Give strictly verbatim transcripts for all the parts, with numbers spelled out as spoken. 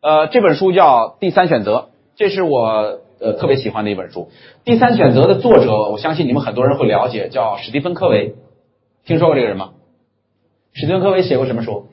呃，这本书叫《第三选择》，这是我呃特别喜欢的一本书。《第三选择》的作者，我相信你们很多人会了解，叫史蒂芬·科维。听说过这个人吗？史蒂芬·科维写过什么书？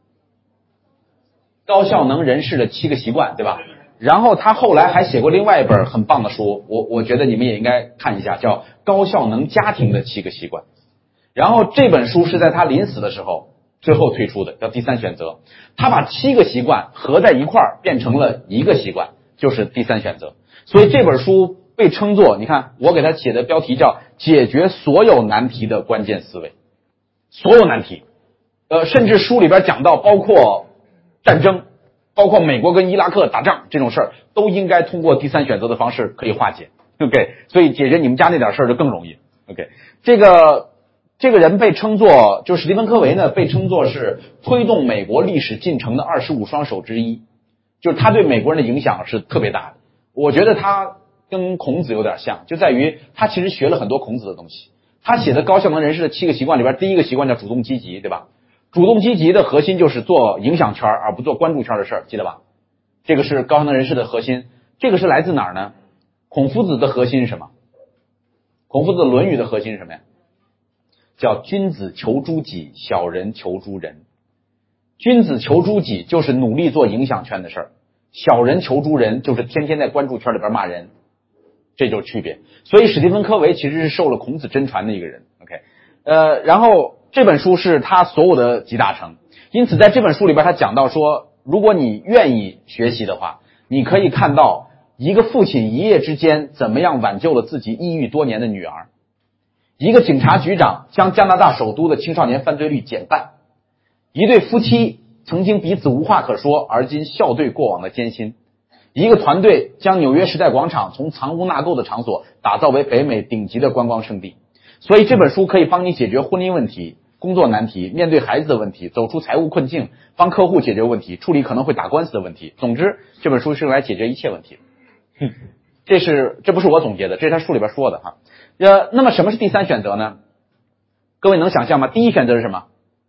高效能人士的七个习惯，对吧？然后他后来还写过另外一本很棒的书，我我觉得你们也应该看一下，叫《高效能家庭的七个习惯》。然后这本书是在他临死的时候最后推出的，叫《第三选择》。他把七个习惯合在一块儿，变成了一个习惯，就是第三选择。所以这本书被称作，你看我给他写的标题叫“解决所有难题的关键思维”，所有难题，呃，甚至书里边讲到，包括战争。包括美国跟伊拉克打仗这种事儿，都应该通过第三选择的方式可以化解。OK， 所以解决你们家那点事儿就更容易。OK， 这个这个人被称作，就史蒂芬·科维呢，被称作是推动美国历史进程的二十五双手之一，就是他对美国人的影响是特别大的。我觉得他跟孔子有点像，就在于他其实学了很多孔子的东西。他写的高效能人士的七个习惯里边，第一个习惯叫主动积极，对吧？主动积极的核心就是做影响圈而不做关注圈的事儿，记得吧？这个是高效能人士的核心。这个是来自哪儿呢？孔夫子的核心是什么？孔夫子的《论语》的核心是什么呀？叫君子求诸己，小人求诸人。君子求诸己就是努力做影响圈的事儿，小人求诸人就是天天在关注圈里边骂人，这就是区别。所以史蒂芬·科维其实是受了孔子真传的一个人。OK， 呃，然后这本书是他所有的集大成，因此在这本书里边他讲到说，如果你愿意学习的话，你可以看到一个父亲一夜之间怎么样挽救了自己抑郁多年的女儿，一个警察局长将加拿大首都的青少年犯罪率减半，一对夫妻曾经彼此无话可说，而今笑对过往的艰辛，一个团队将纽约时代广场从藏污纳垢的场所打造为北美顶级的观光胜地。所以这本书可以帮你解决婚姻问题、工作难题、面对孩子的问题、走出财务困境、帮客户解决问题、处理可能会打官司的问题。总之，这本书是用来解决一切问题。哼，这是这不是我总结的，这是他书里边说的哈。呃，那么什么是第三选择呢？各位能想象吗？第一选择是什么？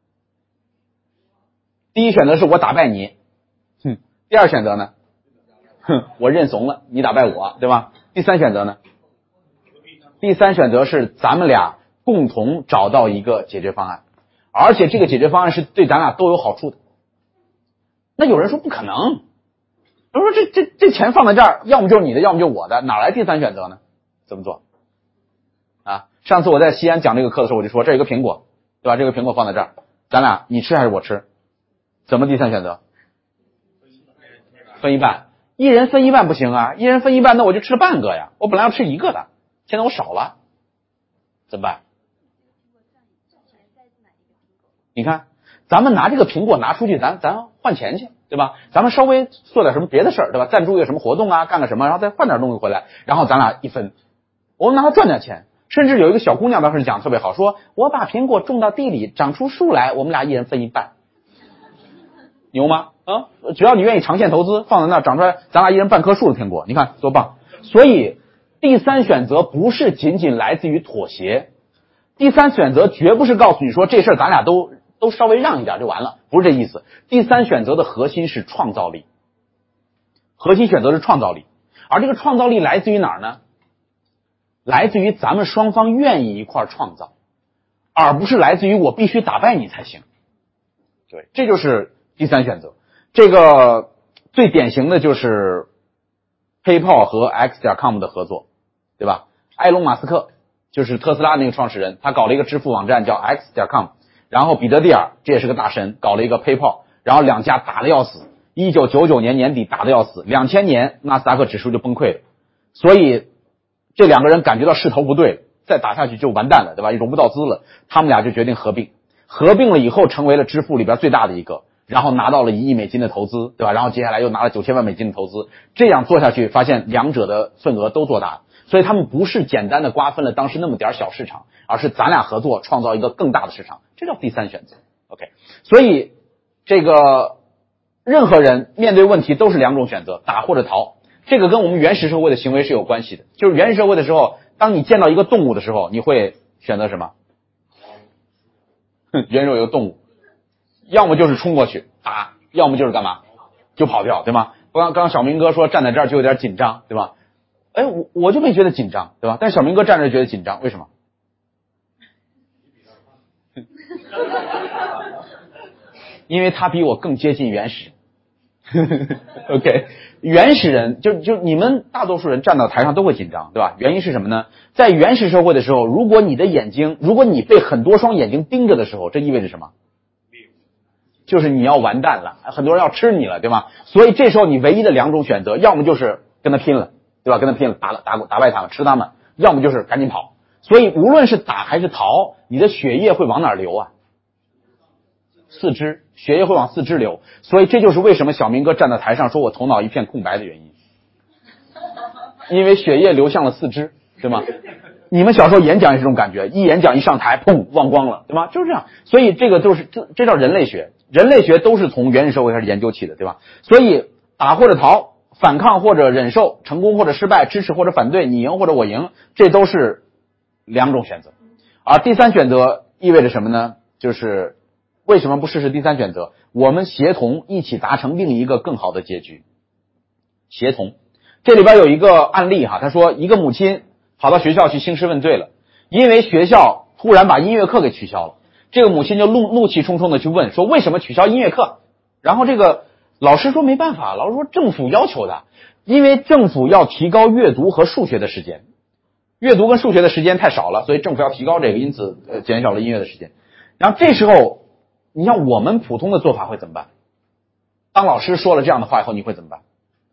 第一选择是我打败你。哼，第二选择呢？哼，我认怂了，你打败我，对吧？第三选择呢？第三选择是咱们俩共同找到一个解决方案，而且这个解决方案是对咱俩都有好处的。那有人说不可能，有人说这这这钱放在这儿，要么就是你的，要么就是我的，哪来第三选择呢？怎么做？啊，上次我在西安讲这个课的时候，我就说这有个苹果，对吧？这个苹果放在这儿，咱俩你吃还是我吃？怎么第三选择？分一半，一人分一半不行啊，一人分一半，那我就吃了半个呀，我本来要吃一个的。现在我少了，怎么办？你看，咱们拿这个苹果拿出去，咱咱换钱去，对吧？咱们稍微做点什么别的事儿，对吧？赞助一个什么活动啊，干个什么，然后再换点东西回来，然后咱俩一分，我们拿它赚点钱。甚至有一个小姑娘当时讲得特别好，说我把苹果种到地里，长出树来，我们俩一人分一半，牛吗？啊，只要你愿意长线投资，放在那儿长出来，咱俩一人半棵树的苹果，你看多棒！所以。第三选择不是仅仅来自于妥协，第三选择绝不是告诉你说这事儿咱俩都都稍微让一点就完了，不是这意思。第三选择的核心是创造力，核心选择是创造力，而这个创造力来自于哪儿呢？来自于咱们双方愿意一块创造，而不是来自于我必须打败你才行。对，这就是第三选择。这个最典型的就是 PayPal 和 X 点 com 的合作。对吧？埃隆·马斯克就是特斯拉那个创始人，他搞了一个支付网站叫 X 点 com， 然后彼得蒂尔这也是个大神，搞了一个 PayPal， 然后两家打得要死，一九九九年年底打得要死，两千年纳斯达克指数就崩溃了，所以这两个人感觉到势头不对，再打下去就完蛋了，对吧？融不到资了，他们俩就决定合并，合并了以后成为了支付里边最大的一个，然后拿到了一亿美金的投资，对吧？然后接下来又拿了九千万美金的投资，这样做下去，发现两者的份额都做大了。所以他们不是简单的瓜分了当时那么点小市场，而是咱俩合作创造一个更大的市场，这叫第三选择。OK， 所以这个任何人面对问题都是两种选择，打或者逃。这个跟我们原始社会的行为是有关系的。就是原始社会的时候，当你见到一个动物的时候，你会选择什么？原始有一个动物，要么就是冲过去打，要么就是干嘛？ 就跑掉，对吗？刚刚小明哥说站在这儿就有点紧张，对吧？哎，我我就没觉得紧张，对吧？但是小明哥站着觉得紧张，为什么？因为他比我更接近原始。OK， 原始人就就你们大多数人站到台上都会紧张，对吧？原因是什么呢？在原始社会的时候，如果你的眼睛，如果你被很多双眼睛盯着的时候，这意味着什么？就是你要完蛋了，很多人要吃你了，对吗？所以这时候你唯一的两种选择，要么就是跟他拼了，对吧？跟他拼了，打了打打败他们，吃他们；要么就是赶紧跑。所以无论是打还是逃，你的血液会往哪儿流啊？四肢，血液会往四肢流。所以这就是为什么小明哥站在台上说我头脑一片空白的原因，因为血液流向了四肢，对吗？你们小时候演讲也是这种感觉，一演讲一上台，砰，忘光了，对吗？就是这样。所以这个就是这这叫人类学，人类学都是从原始社会开始研究起的，对吧？所以打或者逃，反抗或者忍受，成功或者失败，支持或者反对，你赢或者我赢，这都是两种选择。而第三选择意味着什么呢？就是为什么不试试第三选择？我们协同一起达成另一个更好的结局。协同，这里边有一个案例哈，他说一个母亲跑到学校去兴师问罪了，因为学校突然把音乐课给取消了。这个母亲就怒怒气冲冲的去问，说为什么取消音乐课？然后这个老师说没办法，老师说政府要求的，因为政府要提高阅读和数学的时间，阅读跟数学的时间太少了，所以政府要提高这个，因此呃减少了音乐的时间。然后这时候你像我们普通的做法会怎么办？当老师说了这样的话以后，你会怎么办？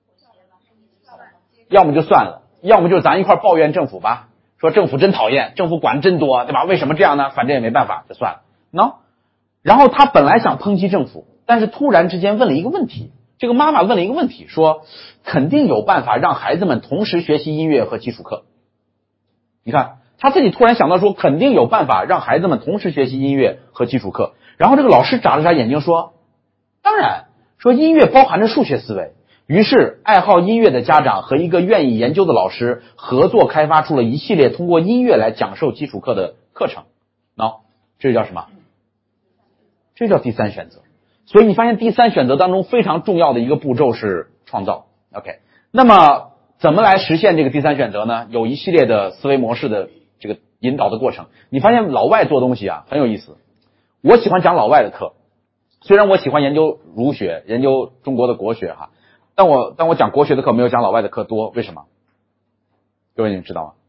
要么就算了，要么就咱一块抱怨政府吧，说政府真讨厌，政府管真多，对吧？为什么这样呢？反正也没办法，就算了。喏，然后他本来想抨击政府，但是突然之间问了一个问题，这个妈妈问了一个问题，说肯定有办法让孩子们同时学习音乐和基础课。你看他自己突然想到说肯定有办法让孩子们同时学习音乐和基础课，然后这个老师眨了眨眼睛说当然，说音乐包含着数学思维。于是爱好音乐的家长和一个愿意研究的老师合作开发出了一系列通过音乐来讲授基础课的课程。喏，这叫什么？这叫第三选择。所以你发现第三选择当中非常重要的一个步骤是创造。OK， 那么怎么来实现这个第三选择呢？有一系列的思维模式的这个引导的过程。你发现老外做东西啊很有意思。我喜欢讲老外的课，虽然我喜欢研究儒学，研究中国的国学哈，但我但我讲国学的课没有讲老外的课多，为什么？各位你们知道吗？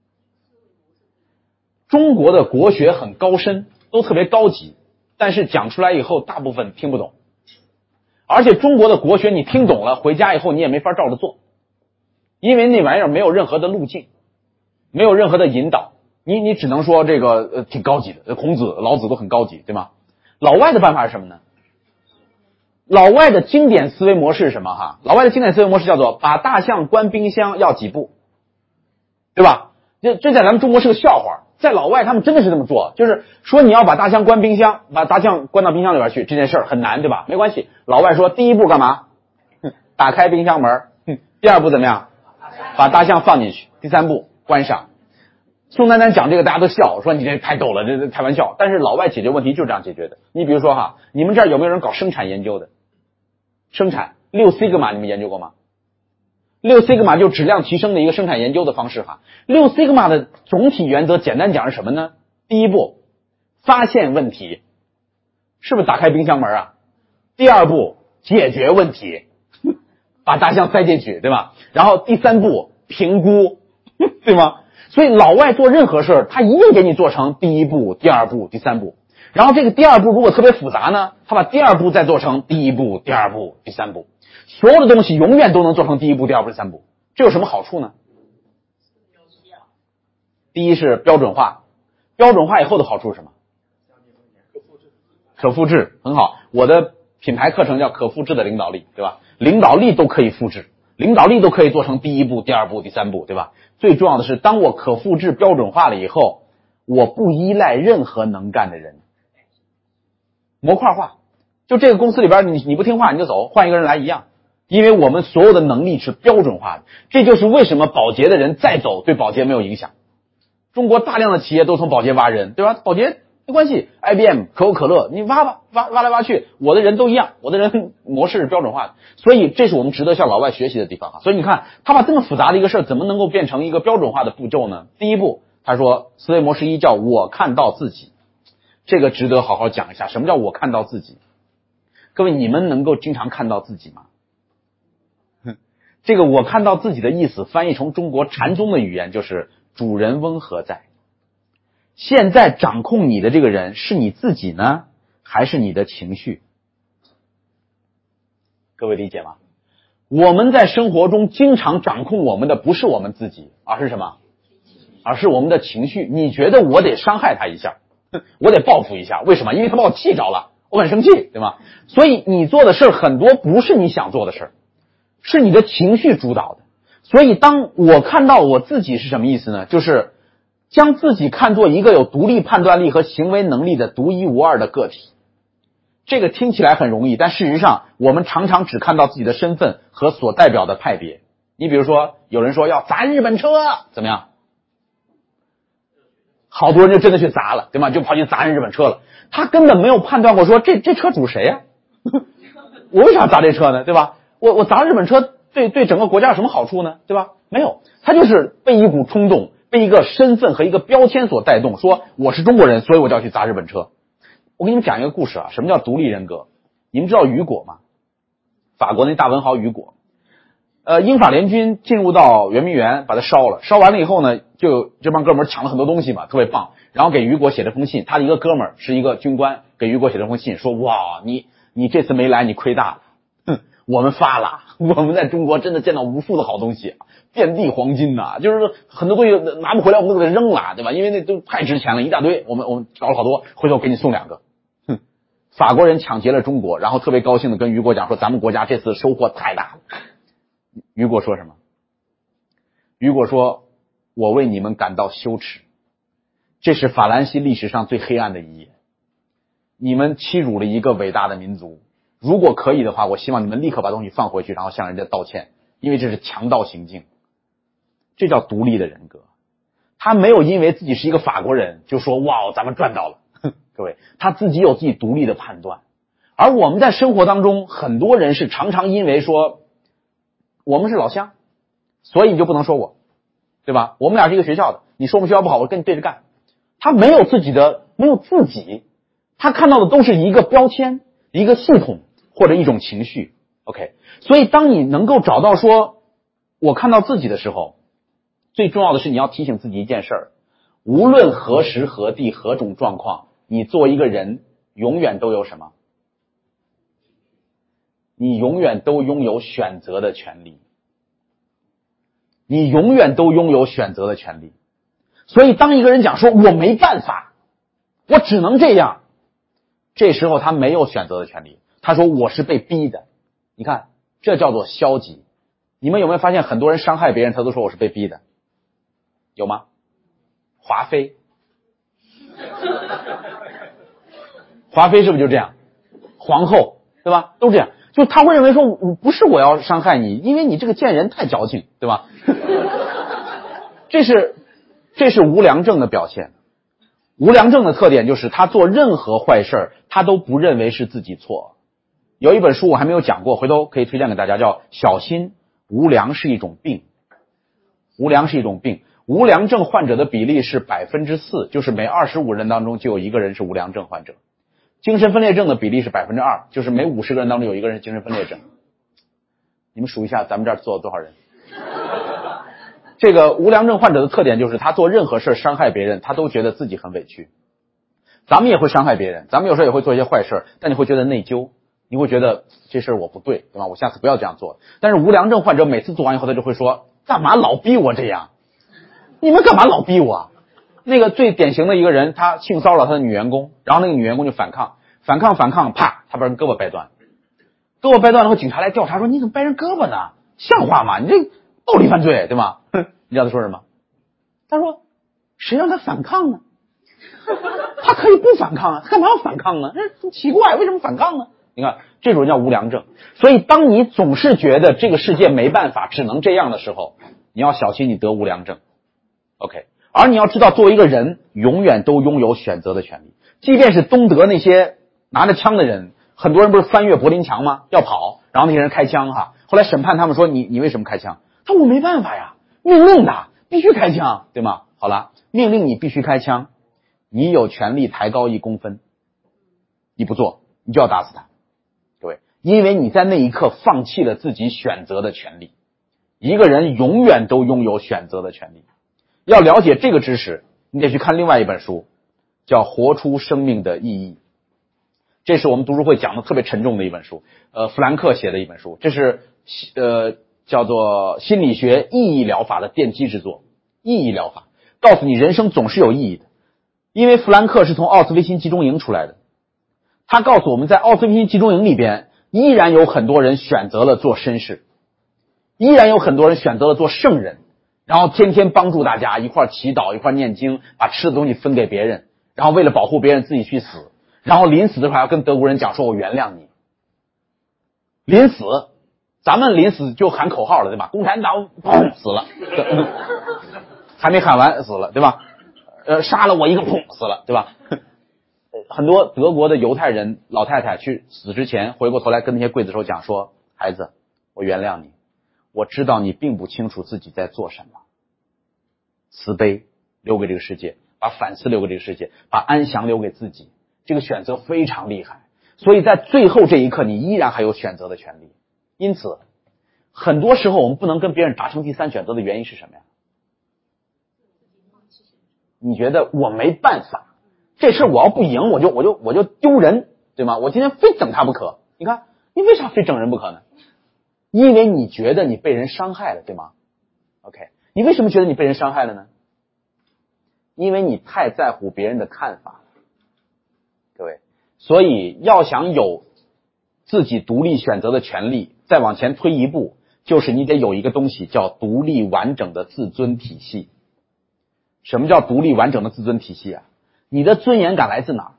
中国的国学很高深，都特别高级，但是讲出来以后大部分听不懂。而且中国的国学你听懂了，回家以后你也没法照着做，因为那玩意儿没有任何的路径，没有任何的引导，你你只能说这个呃挺高级的，孔子、老子都很高级，对吗？老外的办法是什么呢？老外的经典思维模式是什么哈？老外的经典思维模式叫做把大象关冰箱要几步，对吧？这这在咱们中国是个笑话，在老外他们真的是这么做，就是说你要把大象关冰箱，把大象关到冰箱里边去，这件事儿很难，对吧？没关系，老外说第一步干嘛？打开冰箱门。第二步怎么样？把大象放进去。第三步关上。宋丹丹讲这个大家都笑，说你这太逗了，这这开玩笑。但是老外解决问题就是这样解决的。你比如说哈，你们这儿有没有人搞生产研究的？生产六 sigma 你们研究过吗？六 sigma 就是质量提升的一个生产研究的方式哈。六 sigma 的总体原则简单讲是什么呢？第一步发现问题，是不是打开冰箱门啊？第二步解决问题，把大象塞进去，对吧？然后第三步评估，对吗？所以老外做任何事儿，他一定给你做成第一步、第二步、第三步。然后这个第二步如果特别复杂呢，他把第二步再做成第一步、第二步、第三步。所有的东西永远都能做成第一步、第二步、第三步。这有什么好处呢？第一是标准化，标准化以后的好处是什么？可复制，很好。我的品牌课程叫可复制的领导力，对吧？领导力都可以复制，领导力都可以做成第一步、第二步、第三步，对吧？最重要的是，当我可复制标准化了以后，我不依赖任何能干的人。模块化，就这个公司里边，你你不听话你就走，换一个人来一样，因为我们所有的能力是标准化的。这就是为什么保洁的人再走对保洁没有影响。中国大量的企业都从保洁挖人，对吧？保洁没关系 ，I B M、可口可乐，你挖吧，挖挖来挖去，我的人都一样，我的人模式是标准化的，所以这是我们值得向老外学习的地方哈。所以你看，他把这么复杂的一个事儿，怎么能够变成一个标准化的步骤呢？第一步，他说思维模式一叫我看到自己，这个值得好好讲一下。什么叫我看到自己？各位，你们能够经常看到自己吗？这个我看到自己的意思，翻译成中国禅宗的语言就是主人翁何在？现在掌控你的这个人是你自己呢，还是你的情绪？各位理解吗？我们在生活中经常掌控我们的不是我们自己，而是什么？而是我们的情绪。你觉得我得伤害他一下，我得报复一下，为什么？因为他把我气着了，我很生气，对吗？所以你做的事很多不是你想做的事，是你的情绪主导的。所以当我看到我自己是什么意思呢？就是将自己看作一个有独立判断力和行为能力的独一无二的个体。这个听起来很容易，但事实上我们常常只看到自己的身份和所代表的派别。你比如说有人说要砸日本车，怎么样？好多人就真的去砸了，对吗？就跑去砸人日本车了。他根本没有判断过说这这车主谁呀、啊？我为啥砸这车呢？对吧？我我砸日本车对对整个国家有什么好处呢？对吧？没有，他就是被一股冲动，被一个身份和一个标签所带动，说我是中国人，所以我就要去砸日本车。我给你们讲一个故事啊，什么叫独立人格？你们知道雨果吗？法国那大文豪雨果，呃，英法联军进入到圆明园，把它烧了。烧完了以后呢，就这帮哥们儿抢了很多东西嘛，特别棒。然后给雨果写了封信，他的一个哥们儿是一个军官，给雨果写了封信，说：哇，你你这次没来，你亏大了，哼，我们发了，我们在中国真的见到无数的好东西，遍地黄金呐、啊，就是说很多东西拿不回来，我们都给它扔了，对吧？因为那都太值钱了，一大堆，我们我们找了好多，回头给你送两个。哼，法国人抢劫了中国，然后特别高兴的跟雨果讲说，咱们国家这次收获太大了。雨果说什么？雨果说：我为你们感到羞耻，这是法兰西历史上最黑暗的一页。你们欺辱了一个伟大的民族，如果可以的话，我希望你们立刻把东西放回去，然后向人家道歉，因为这是强盗行径。这叫独立的人格。他没有因为自己是一个法国人就说哇咱们赚到了，各位，他自己有自己独立的判断。而我们在生活当中，很多人是常常因为说我们是老乡，所以你就不能说我，对吧？我们俩是一个学校的，你说我们学校不好，我跟你对着干。他没有自己的，没有自己，他看到的都是一个标签，一个系统或者一种情绪。OK， 所以当你能够找到说我看到自己的时候，最重要的是你要提醒自己一件事儿，无论何时何地何种状况，你作为一个人永远都有什么？你永远都拥有选择的权利，你永远都拥有选择的权利。所以当一个人讲说我没办法，我只能这样，这时候他没有选择的权利，他说我是被逼的。你看，这叫做消极。你们有没有发现很多人伤害别人，他都说我是被逼的？有吗？华妃华妃是不是就这样？皇后，对吧？都这样。就他会认为说不是我要伤害你，因为你这个贱人太矫情，对吧？这是这是无良症的表现。无良症的特点就是他做任何坏事他都不认为是自己错。有一本书我还没有讲过，回头可以推荐给大家，叫小心无良是一种病。无良是一种病，无良症患者的比例是百分之四，就是每二十五人当中就有一个人是无良症患者。精神分裂症的比例是百分之二，就是每五十个人当中有一个人是精神分裂症。你们数一下咱们这儿做了多少人？这个无良症患者的特点就是他做任何事伤害别人，他都觉得自己很委屈。咱们也会伤害别人，咱们有时候也会做一些坏事，但你会觉得内疚，你会觉得这事我不对，对吧？我下次不要这样做。但是无良症患者每次做完以后，他就会说：干嘛老逼我这样？你们干嘛老逼我？那个最典型的一个人，他性骚扰他的女员工，然后那个女员工就反抗，反抗反抗，啪，他把人胳膊掰断，胳膊掰断了后，警察来调查说你怎么掰人胳膊呢？像话吗？你这暴力犯罪，对吗？你知道他说什么？他说谁让他反抗呢？他可以不反抗啊，他干嘛要反抗呢？这奇怪，为什么反抗呢？你看，这种叫无良症。所以当你总是觉得这个世界没办法，只能这样的时候，你要小心你得无良症。OK。而你要知道，作为一个人，永远都拥有选择的权利。 即便是东德那些拿着枪的人，很多人不是翻越柏林墙吗？要跑，然后那些人开枪哈。后来审判他们说你你为什么开枪？他说我没办法呀，命令的，必须开枪，对吗？好了，命令你必须开枪，你有权利抬高一公分，你不做，你就要打死他。各位，因为你在那一刻放弃了自己选择的权利。一个人永远都拥有选择的权利。要了解这个知识，你得去看另外一本书，叫《活出生命的意义》。这是我们读书会讲的特别沉重的一本书，呃，弗兰克写的一本书，这是呃叫做心理学意义疗法的奠基之作。意义疗法告诉你人生总是有意义的，因为弗兰克是从奥斯维辛集中营出来的，他告诉我们在奥斯维辛集中营里边依然有很多人选择了做绅士，依然有很多人选择了做圣人，然后天天帮助大家一块祈祷一块念经，把吃的东西分给别人，然后为了保护别人自己去死，然后临死的时候还要跟德国人讲说我原谅你。临死咱们临死就喊口号了，对吧？共产党砰死了，还没喊完死了，对吧？呃，杀了我一个砰死了，对吧？很多德国的犹太人老太太去死之前回过头来跟那些刽子手讲说，孩子，我原谅你，我知道你并不清楚自己在做什么。慈悲留给这个世界，把反思留给这个世界，把安详留给自己，这个选择非常厉害。所以在最后这一刻你依然还有选择的权利。因此很多时候我们不能跟别人达成第三选择的原因是什么呀？你觉得我没办法，这事我要不赢我就我就我就丢人，对吗？我今天非整他不可。你看你为啥非整人不可呢？因为你觉得你被人伤害了，对吗？ OK， 你为什么觉得你被人伤害了呢？因为你太在乎别人的看法。各位，所以要想有自己独立选择的权利，再往前推一步，就是你得有一个东西叫独立完整的自尊体系。什么叫独立完整的自尊体系啊？你的尊严感来自哪儿？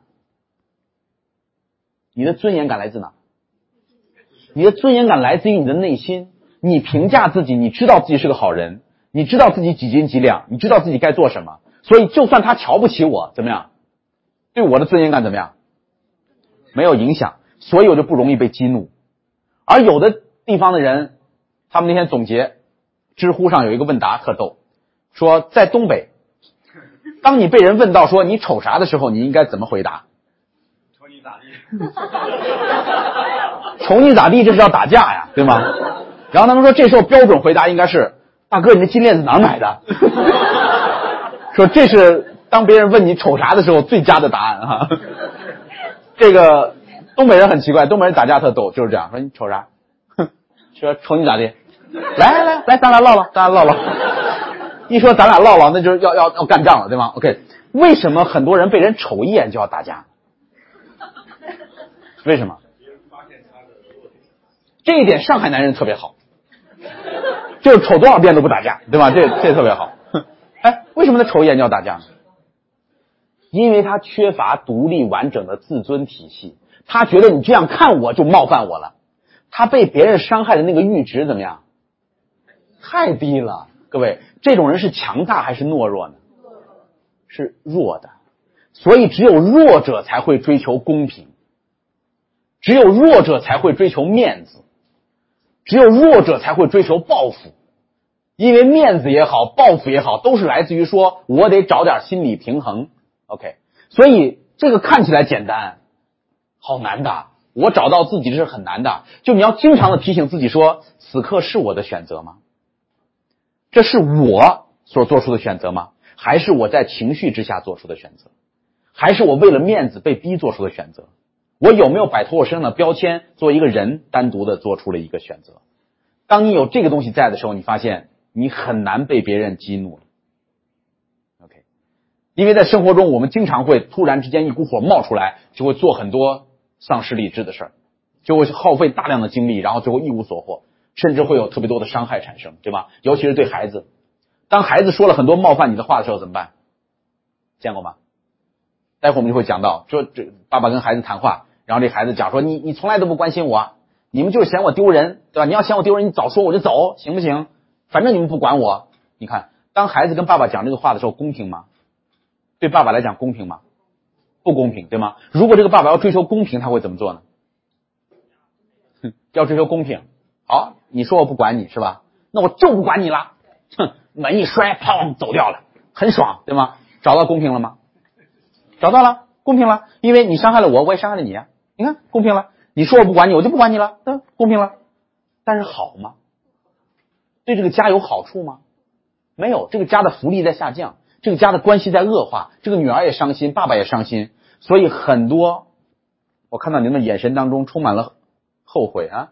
你的尊严感来自哪儿？你的尊严感来自于你的内心。你评价自己，你知道自己是个好人，你知道自己几斤几两，你知道自己该做什么，所以就算他瞧不起我，怎么样？对我的尊严感怎么样？没有影响，所以我就不容易被激怒。而有的地方的人，他们那天总结，知乎上有一个问答特逗，说在东北，当你被人问到说你瞅啥的时候，你应该怎么回答？ 瞅你咋地？ 瞅你咋地，这是要打架呀，对吗？然后他们说这时候标准回答应该是，大哥你这金链子哪儿买的？说这是当别人问你瞅啥的时候最佳的答案哈。这个东北人很奇怪，东北人打架特逗，就是这样说你瞅啥？说瞅你咋地？来来来来，咱俩唠唠，咱俩唠唠。一说咱俩唠唠，那就是要要要干仗了，对吗 ？OK， 为什么很多人被人瞅一眼就要打架？为什么？这一点上海男人特别好，就是瞅多少遍都不打架，对吧？这这特别好。哎，为什么他瞅一眼就要打架呢？因为他缺乏独立完整的自尊体系，他觉得你这样看我就冒犯我了，他被别人伤害的那个阈值怎么样？太低了。各位，这种人是强大还是懦弱呢？是弱的。所以只有弱者才会追求公平，只有弱者才会追求面子，只有弱者才会追求报复。因为面子也好，报复也好，都是来自于说我得找点心理平衡。OK， 所以这个看起来简单，好难的，我找到自己是很难的。就你要经常的提醒自己说，此刻是我的选择吗？这是我所做出的选择吗？还是我在情绪之下做出的选择？还是我为了面子被逼做出的选择？我有没有摆脱我身上的标签，做一个人单独的做出了一个选择？当你有这个东西在的时候，你发现你很难被别人激怒了。OK， 因为在生活中我们经常会突然之间一股火冒出来，就会做很多丧失理智的事儿，就会耗费大量的精力，然后最后一无所获，甚至会有特别多的伤害产生，对吧？尤其是对孩子，当孩子说了很多冒犯你的话的时候怎么办？见过吗？待会儿我们就会讲到，说这爸爸跟孩子谈话，然后这孩子讲说你你从来都不关心我，你们就是嫌我丢人，对吧？你要嫌我丢人，你早说我就走，行不行？反正你们不管我。你看，当孩子跟爸爸讲这个话的时候，公平吗？对爸爸来讲公平吗？ 不公平，对吗？如果这个爸爸要追求公平，他会怎么做呢？哼，要追求公平。好，你说我不管你是吧？那我就不管你了。哼，门一摔，砰，走掉了，很爽，对吗？找到公平了吗？找到了，公平了，因为你伤害了我，我也伤害了你啊。你看，公平了。你说我不管你，我就不管你了，对，公平了。但是好吗？对这个家有好处吗？没有，这个家的福利在下降，这个家的关系在恶化，这个女儿也伤心，爸爸也伤心，所以很多，我看到您的眼神当中充满了后悔啊。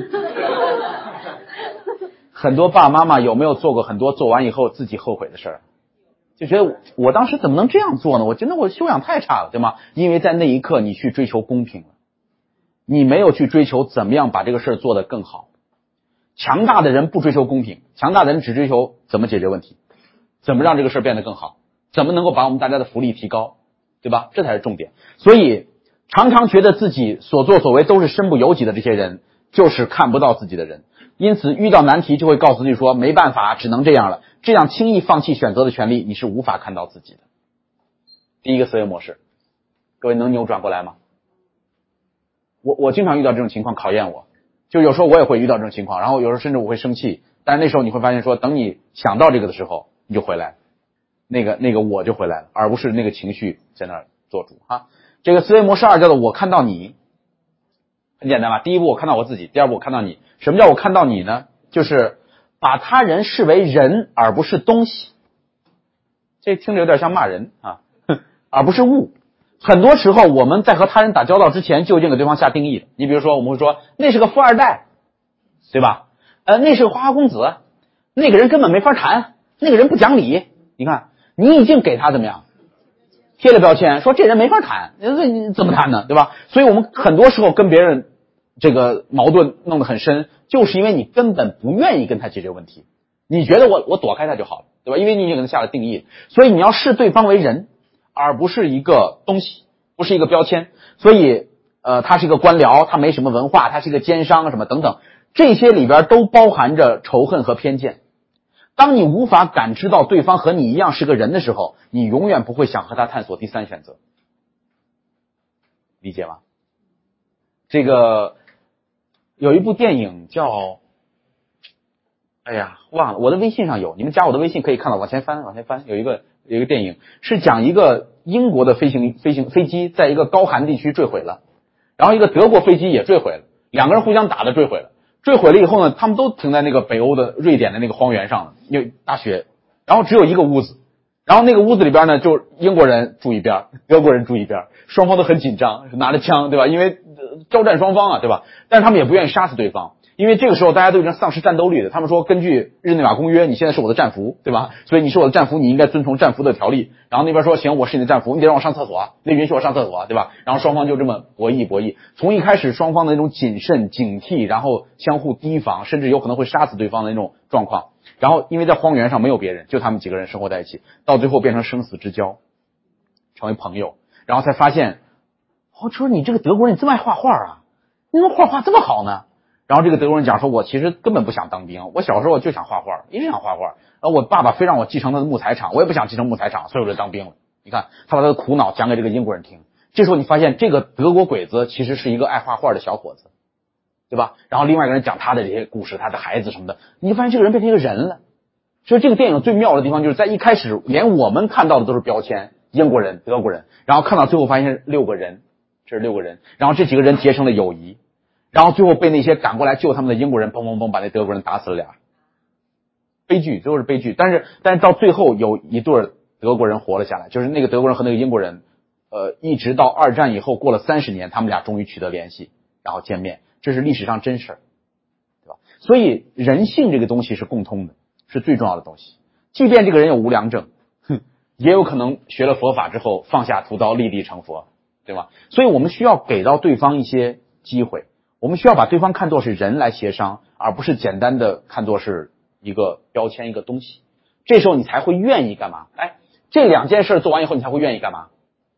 很多爸爸妈妈有没有做过很多做完以后自己后悔的事儿？就觉得我我当时怎么能这样做呢？我觉得我修养太差了，对吗？因为在那一刻你去追求公平了，你没有去追求怎么样把这个事儿做得更好。强大的人不追求公平，强大的人只追求怎么解决问题，怎么让这个事儿变得更好，怎么能够把我们大家的福利提高，对吧？这才是重点。所以常常觉得自己所作所为都是身不由己的这些人，就是看不到自己的人，因此遇到难题就会告诉自己说没办法，只能这样了。这样轻易放弃选择的权利，你是无法看到自己的。第一个思维模式，各位能扭转过来吗？我我经常遇到这种情况考验我，就有时候我也会遇到这种情况，然后有时候甚至我会生气，但是那时候你会发现说，等你想到这个的时候，你就回来了，那个那个我就回来了，而不是那个情绪在那儿做主哈。这个思维模式二叫做我看到你，很简单吧？第一步我看到我自己，第二步我看到你。什么叫我看到你呢？就是把他人视为人而不是东西，这听着有点像骂人啊，而不是物。很多时候我们在和他人打交道之前就已经给对方下定义了。你比如说我们会说那是个富二代，对吧？呃，那是个花花公子，那个人根本没法谈，那个人不讲理。你看你已经给他怎么样贴了标签，说这人没法谈，你怎么谈呢，对吧？所以我们很多时候跟别人这个矛盾弄得很深，就是因为你根本不愿意跟他解决问题，你觉得我我躲开他就好了，对吧？因为你已经给他下了定义，所以你要视对方为人，而不是一个东西，不是一个标签。所以呃，他是一个官僚，他没什么文化，他是一个奸商什么等等，这些里边都包含着仇恨和偏见。当你无法感知到对方和你一样是个人的时候，你永远不会想和他探索第三选择，理解吗？这个有一部电影叫，哎呀忘了，我的微信上有，你们加我的微信可以看到，往前翻往前翻，有一个有一个电影是讲一个英国的飞行飞行飞机在一个高寒地区坠毁了，然后一个德国飞机也坠毁了，两个人互相打的坠毁了。坠毁了以后呢，他们都停在那个北欧的瑞典的那个荒原上了，因为大雪，然后只有一个屋子，然后那个屋子里边呢，就英国人住一边，德国人住一边，双方都很紧张，拿着枪，对吧？因为、呃、交战双方啊，对吧？但是他们也不愿意杀死对方，因为这个时候大家都已经丧失战斗力了。他们说，根据日内瓦公约，你现在是我的战俘，对吧？所以你是我的战俘，你应该遵从战俘的条例。然后那边说，行，我是你的战俘，你得让我上厕所啊，你得允许我上厕所啊，对吧？然后双方就这么博弈博弈，从一开始双方的那种谨慎警惕，然后相互提防，甚至有可能会杀死对方的那种状况。然后因为在荒原上没有别人，就他们几个人生活在一起，到最后变成生死之交，成为朋友。然后才发现，哦，说你这个德国人你这么爱画画啊，你怎么画画这么好呢？然后这个德国人讲说，我其实根本不想当兵，我小时候就想画画，一直想画画。然后我爸爸非让我继承他的木材厂，我也不想继承木材厂，所以我就当兵了。你看，他把他的苦恼讲给这个英国人听。这时候你发现，这个德国鬼子其实是一个爱画画的小伙子，对吧？然后另外一个人讲他的这些故事，他的孩子什么的，你就发现这个人变成一个人了。所以这个电影最妙的地方就是在一开始，连我们看到的都是标签，英国人、德国人，然后看到最后发现是六个人，这是六个人，然后这几个人结成了友谊。然后最后被那些赶过来救他们的英国人砰砰砰把那德国人打死了俩，悲剧，最后是悲剧。但是但是到最后有一对德国人活了下来，就是那个德国人和那个英国人，呃，一直到二战以后过了三十年，他们俩终于取得联系，然后见面，这是历史上真事儿，对吧？所以人性这个东西是共通的，是最重要的东西。即便这个人有无良症，哼，也有可能学了佛法之后放下屠刀立地成佛，对吧？所以我们需要给到对方一些机会。我们需要把对方看作是人来协商，而不是简单的看作是一个标签一个东西。这时候你才会愿意干嘛？哎，这两件事做完以后，你才会愿意干嘛？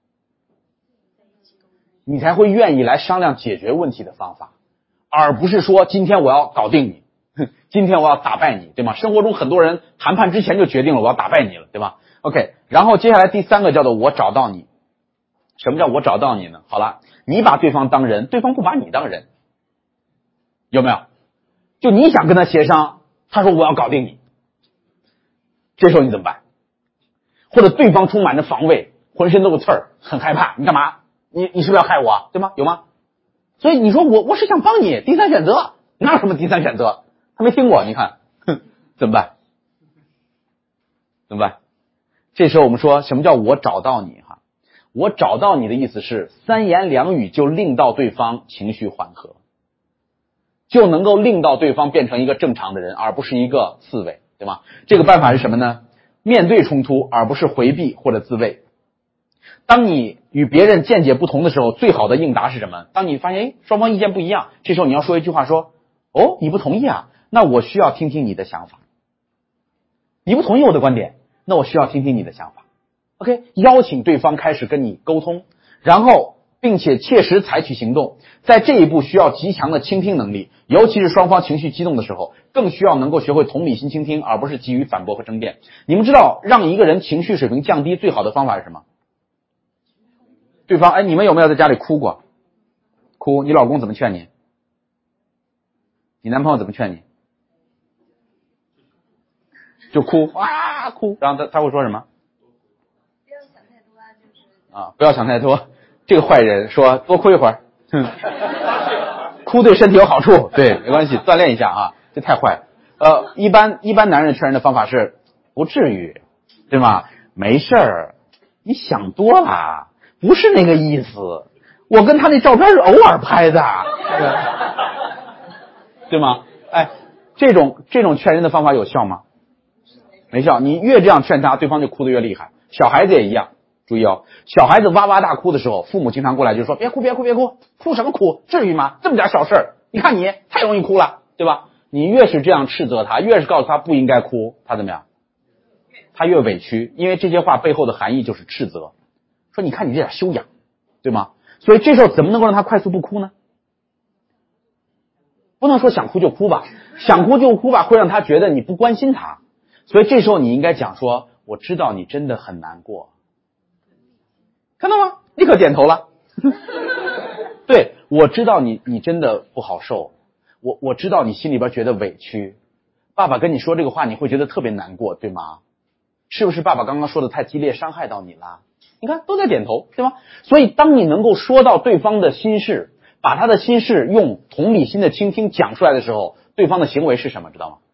你才会愿意来商量解决问题的方法，而不是说今天我要搞定你，今天我要打败你，对吗？生活中很多人谈判之前就决定了我要打败你了，对吧 ？OK， 然后接下来第三个叫做我找到你。 什么叫我找到你呢？好了，你把对方当人，对方不把你当人，有没有？就你想跟他协商，他说我要搞定你，这时候你怎么办？或者对方充满着防卫，浑身都是刺儿，很害怕，你干嘛？你你是不是要害我？对吗？有吗？所以你说我我是想帮你，第三选择哪有什么第三选择？他没听过，你看，哼，怎么办？怎么办？这时候我们说什么叫我找到你？哈，我找到你的意思是三言两语就令到对方情绪缓和，就能够令到对方变成一个正常的人，而不是一个刺猬，对吗？这个办法是什么呢？面对冲突，而不是回避或者自卫。当你与别人见解不同的时候，最好的应答是什么？当你发现，哎，双方意见不一样，这时候你要说一句话说，哦，你不同意啊？那我需要听听你的想法。你不同意我的观点，那我需要听听你的想法。OK， 邀请对方开始跟你沟通，然后并且切实采取行动。在这一步需要极强的倾听能力，尤其是双方情绪激动的时候，更需要能够学会同理心倾听，而不是急于反驳和争辩。你们知道让一个人情绪水平降低最好的方法是什么？对方，哎，你们有没有在家里哭过？哭，你老公怎么劝你？你男朋友怎么劝你？就哭啊哭，然后他他会说什么？ 不要想太多啊，就是啊，不要想太多。这个坏人说多哭一会儿，哼，哭对身体有好处，对，没关系，锻炼一下啊，这太坏了。呃，一般一般男人劝人的方法是不至于，对吗？没事儿，你想多了，不是那个意思。我跟他那照片是偶尔拍的，对吗？哎，这种这种劝人的方法有效吗？没效。你越这样劝他，对方就哭得越厉害。小孩子也一样，注意哦，小孩子哇哇大哭的时候，父母经常过来就说别哭别哭别哭，哭什么哭？至于吗？这么点小事儿，你看你太容易哭了，对吧？你越是这样斥责他，越是告诉他不应该哭，他怎么样？他越委屈，因为这些话背后的含义就是斥责，说你看你这点修养，对吗？所以这时候怎么能够让他快速不哭呢？不能说想哭就哭吧，想哭就哭吧，会让他觉得你不关心他。所以这时候你应该讲说，我知道你真的很难过，看到吗？立刻点头了。对，我知道你你真的不好受，我我知道你心里边觉得委屈，爸爸跟你说这个话你会觉得特别难过，对吗？是不是爸爸刚刚说的太激烈，伤害到你了？你看都在点头，对吗？所以当你能够说到对方的心事，把他的心事用同理心的倾听讲出来的时候，对方的行为是什么，知道吗？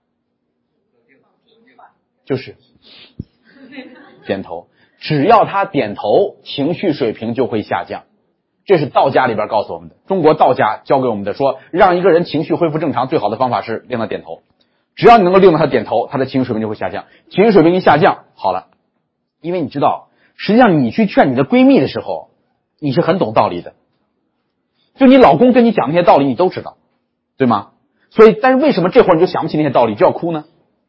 就是点头。只要他点头，情绪水平就会下降。这是道家里边告诉我们的，中国道家教给我们的，说让一个人情绪恢复正常最好的方法是令他点头。只要你能够令到他点头，他的情绪水平就会下降。情绪水平一下降，好了，因为你知道实际上你去劝你的闺蜜的时候，你是很懂道理的，就你老公跟你讲那些道理你都知道，对吗？所以但是为什么这会儿你就想不起那些道理就要哭呢？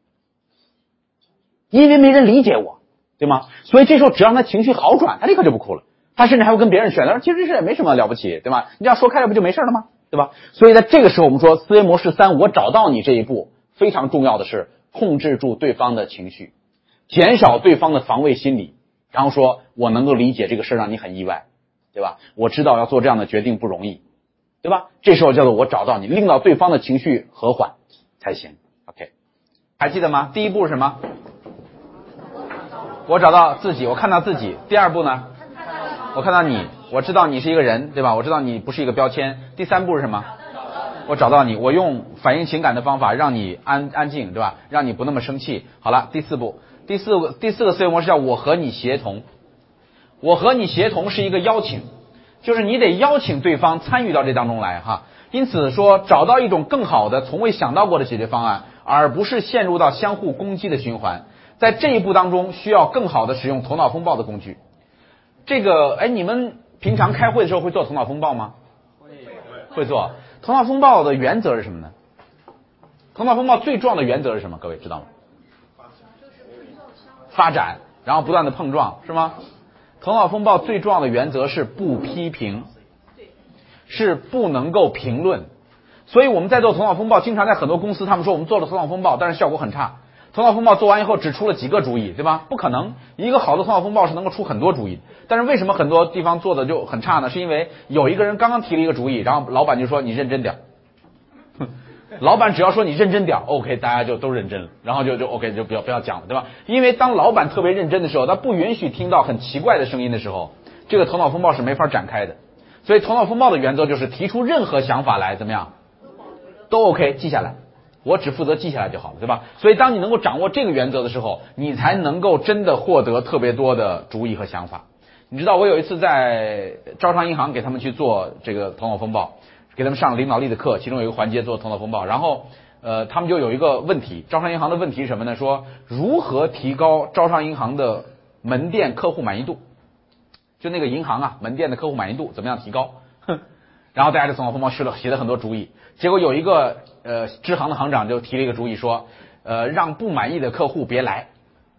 因为没人理解我，对吗？所以这时候只要他情绪好转，他立刻就不哭了，他甚至还会跟别人炫，他说其实这也没什么了不起，对吧？你这样说开了不就没事了吗？对吧？所以在这个时候我们说思维模式三，我找到你这一步非常重要的是控制住对方的情绪，减少对方的防卫心理，然后说我能够理解这个事让你很意外，对吧？我知道要做这样的决定不容易，对吧？这时候叫做我找到你，令到对方的情绪和缓才行。 OK， 还记得吗？第一步是什么？我找到自己，我看到自己。第二步呢？我看到你，我知道你是一个人，对吧？我知道你不是一个标签。第三步是什么？我找到你，我用反映情感的方法让你安安静，对吧？让你不那么生气。好了，第四步，第四个第四个思维模式叫我和你协同。我和你协同是一个邀请，就是你得邀请对方参与到这当中来哈。因此说，找到一种更好的、从未想到过的解决方案，而不是陷入到相互攻击的循环。在这一步当中，需要更好的使用头脑风暴的工具。这个，哎，你们平常开会的时候会做头脑风暴吗？会，会做。头脑风暴的原则是什么呢？头脑风暴最重要的原则是什么？各位知道吗？发展，然后不断的碰撞，是吗？头脑风暴最重要的原则是不批评，是不能够评论。所以我们在做头脑风暴，经常在很多公司他们说我们做了头脑风暴，但是效果很差。 头脑风暴做完以后只出了几个主意，对吧？不可能，一个好的头脑风暴是能够出很多主意。但是为什么很多地方做的就很差呢？是因为有一个人刚刚提了一个主意，然后老板就说你认真点。老板只要说你认真点 ，OK， 大家就都认真了，然后就就 OK 就不要不要讲了，对吧？因为当老板特别认真的时候，他不允许听到很奇怪的声音的时候，这个头脑风暴是没法展开的。所以头脑风暴的原则就是提出任何想法来，怎么样，都 OK， 记下来，我只负责记下来就好了，对吧？所以当你能够掌握这个原则的时候，你才能够真的获得特别多的主意和想法。你知道我有一次在招商银行给他们去做这个头脑风暴。给他们上领导力的课，其中有一个环节做头脑风暴，然后呃，他们就有一个问题，招商银行的问题是什么呢？说如何提高招商银行的门店客户满意度？就那个银行啊，门店的客户满意度怎么样提高？哼，然后大家就头脑风暴写了写了很多主意，结果有一个呃支行的行长就提了一个主意说，呃，让不满意的客户别来。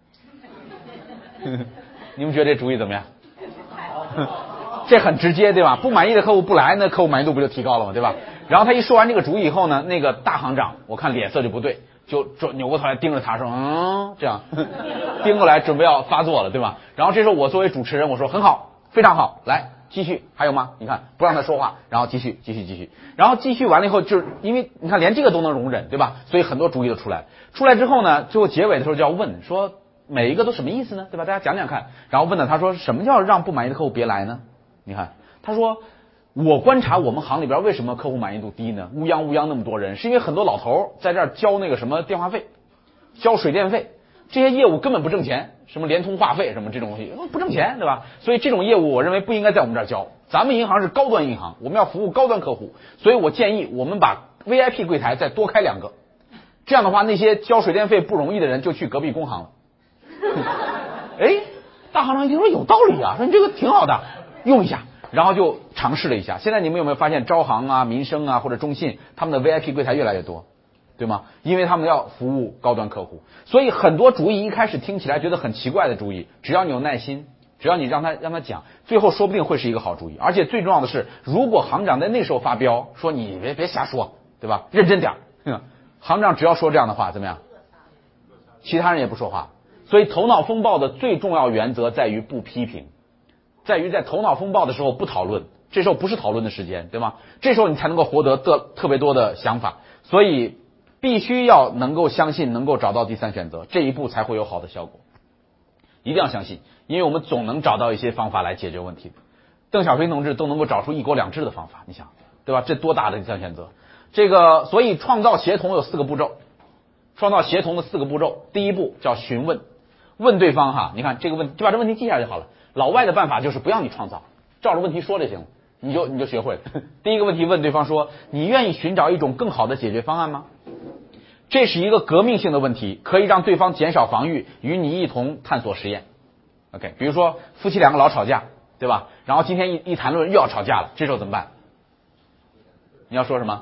你们觉得这主意怎么样？这很直接，对吧？不满意的客户不来，那客户满意度不就提高了吗？对吧？然后他一说完这个主意以后呢，那个大行长我看脸色就不对，就就扭过头来盯着他说，嗯，这样盯过来准备要发作了，对吧？然后这时候我作为主持人，我说很好，非常好，来继续，还有吗？你看不让他说话，然后继续继续继续，然后继续完了以后，就是因为你看连这个都能容忍，对吧？所以很多主意都出来了。出来之后呢，最后结尾的时候就要问说每一个都什么意思呢？对吧？大家讲讲看。然后问了他说什么叫让不满意的客户别来呢？你看，他说我观察我们行里边为什么客户满意度低呢？乌泱乌泱那么多人，是因为很多老头在这儿交那个什么电话费、交水电费，这些业务根本不挣钱，什么联通话费什么这种东西不挣钱，对吧？所以这种业务我认为不应该在我们这儿交。咱们银行是高端银行，我们要服务高端客户，所以我建议我们把 V I P 柜台再多开两个，这样的话那些交水电费不容易的人就去隔壁工行了。哎，大行长一听说有道理啊，说你这个挺好的。用一下，然后就尝试了一下。现在你们有没有发现招行啊、民生啊或者中信他们的 V I P 柜台越来越多，对吗？因为他们要服务高端客户，所以很多主意一开始听起来觉得很奇怪的主意，只要你有耐心，只要你让他让他讲，最后说不定会是一个好主意。而且最重要的是，如果行长在那时候发飙，说你别别瞎说，对吧？认真点儿。行长只要说这样的话，怎么样？其他人也不说话。所以头脑风暴的最重要原则在于不批评。在于在头脑风暴的时候不讨论，这时候不是讨论的时间，对吗？这时候你才能够获得特特别多的想法，所以必须要能够相信，能够找到第三选择，这一步才会有好的效果。一定要相信，因为我们总能找到一些方法来解决问题。邓小平同志都能够找出一国两制的方法，你想，对吧？这多大的第三选择？这个，所以创造协同有四个步骤，创造协同的四个步骤，第一步叫询问，问对方哈，你看这个问，就把这问题记下来就好了。老外的办法就是不让你创造，照着问题说就行了，你就你就学会了。第一个问题问对方说，你愿意寻找一种更好的解决方案吗？这是一个革命性的问题，可以让对方减少防御，与你一同探索实验。OK， 比如说夫妻两个老吵架，对吧？然后今天一一谈论又要吵架了，这时候怎么办？你要说什么？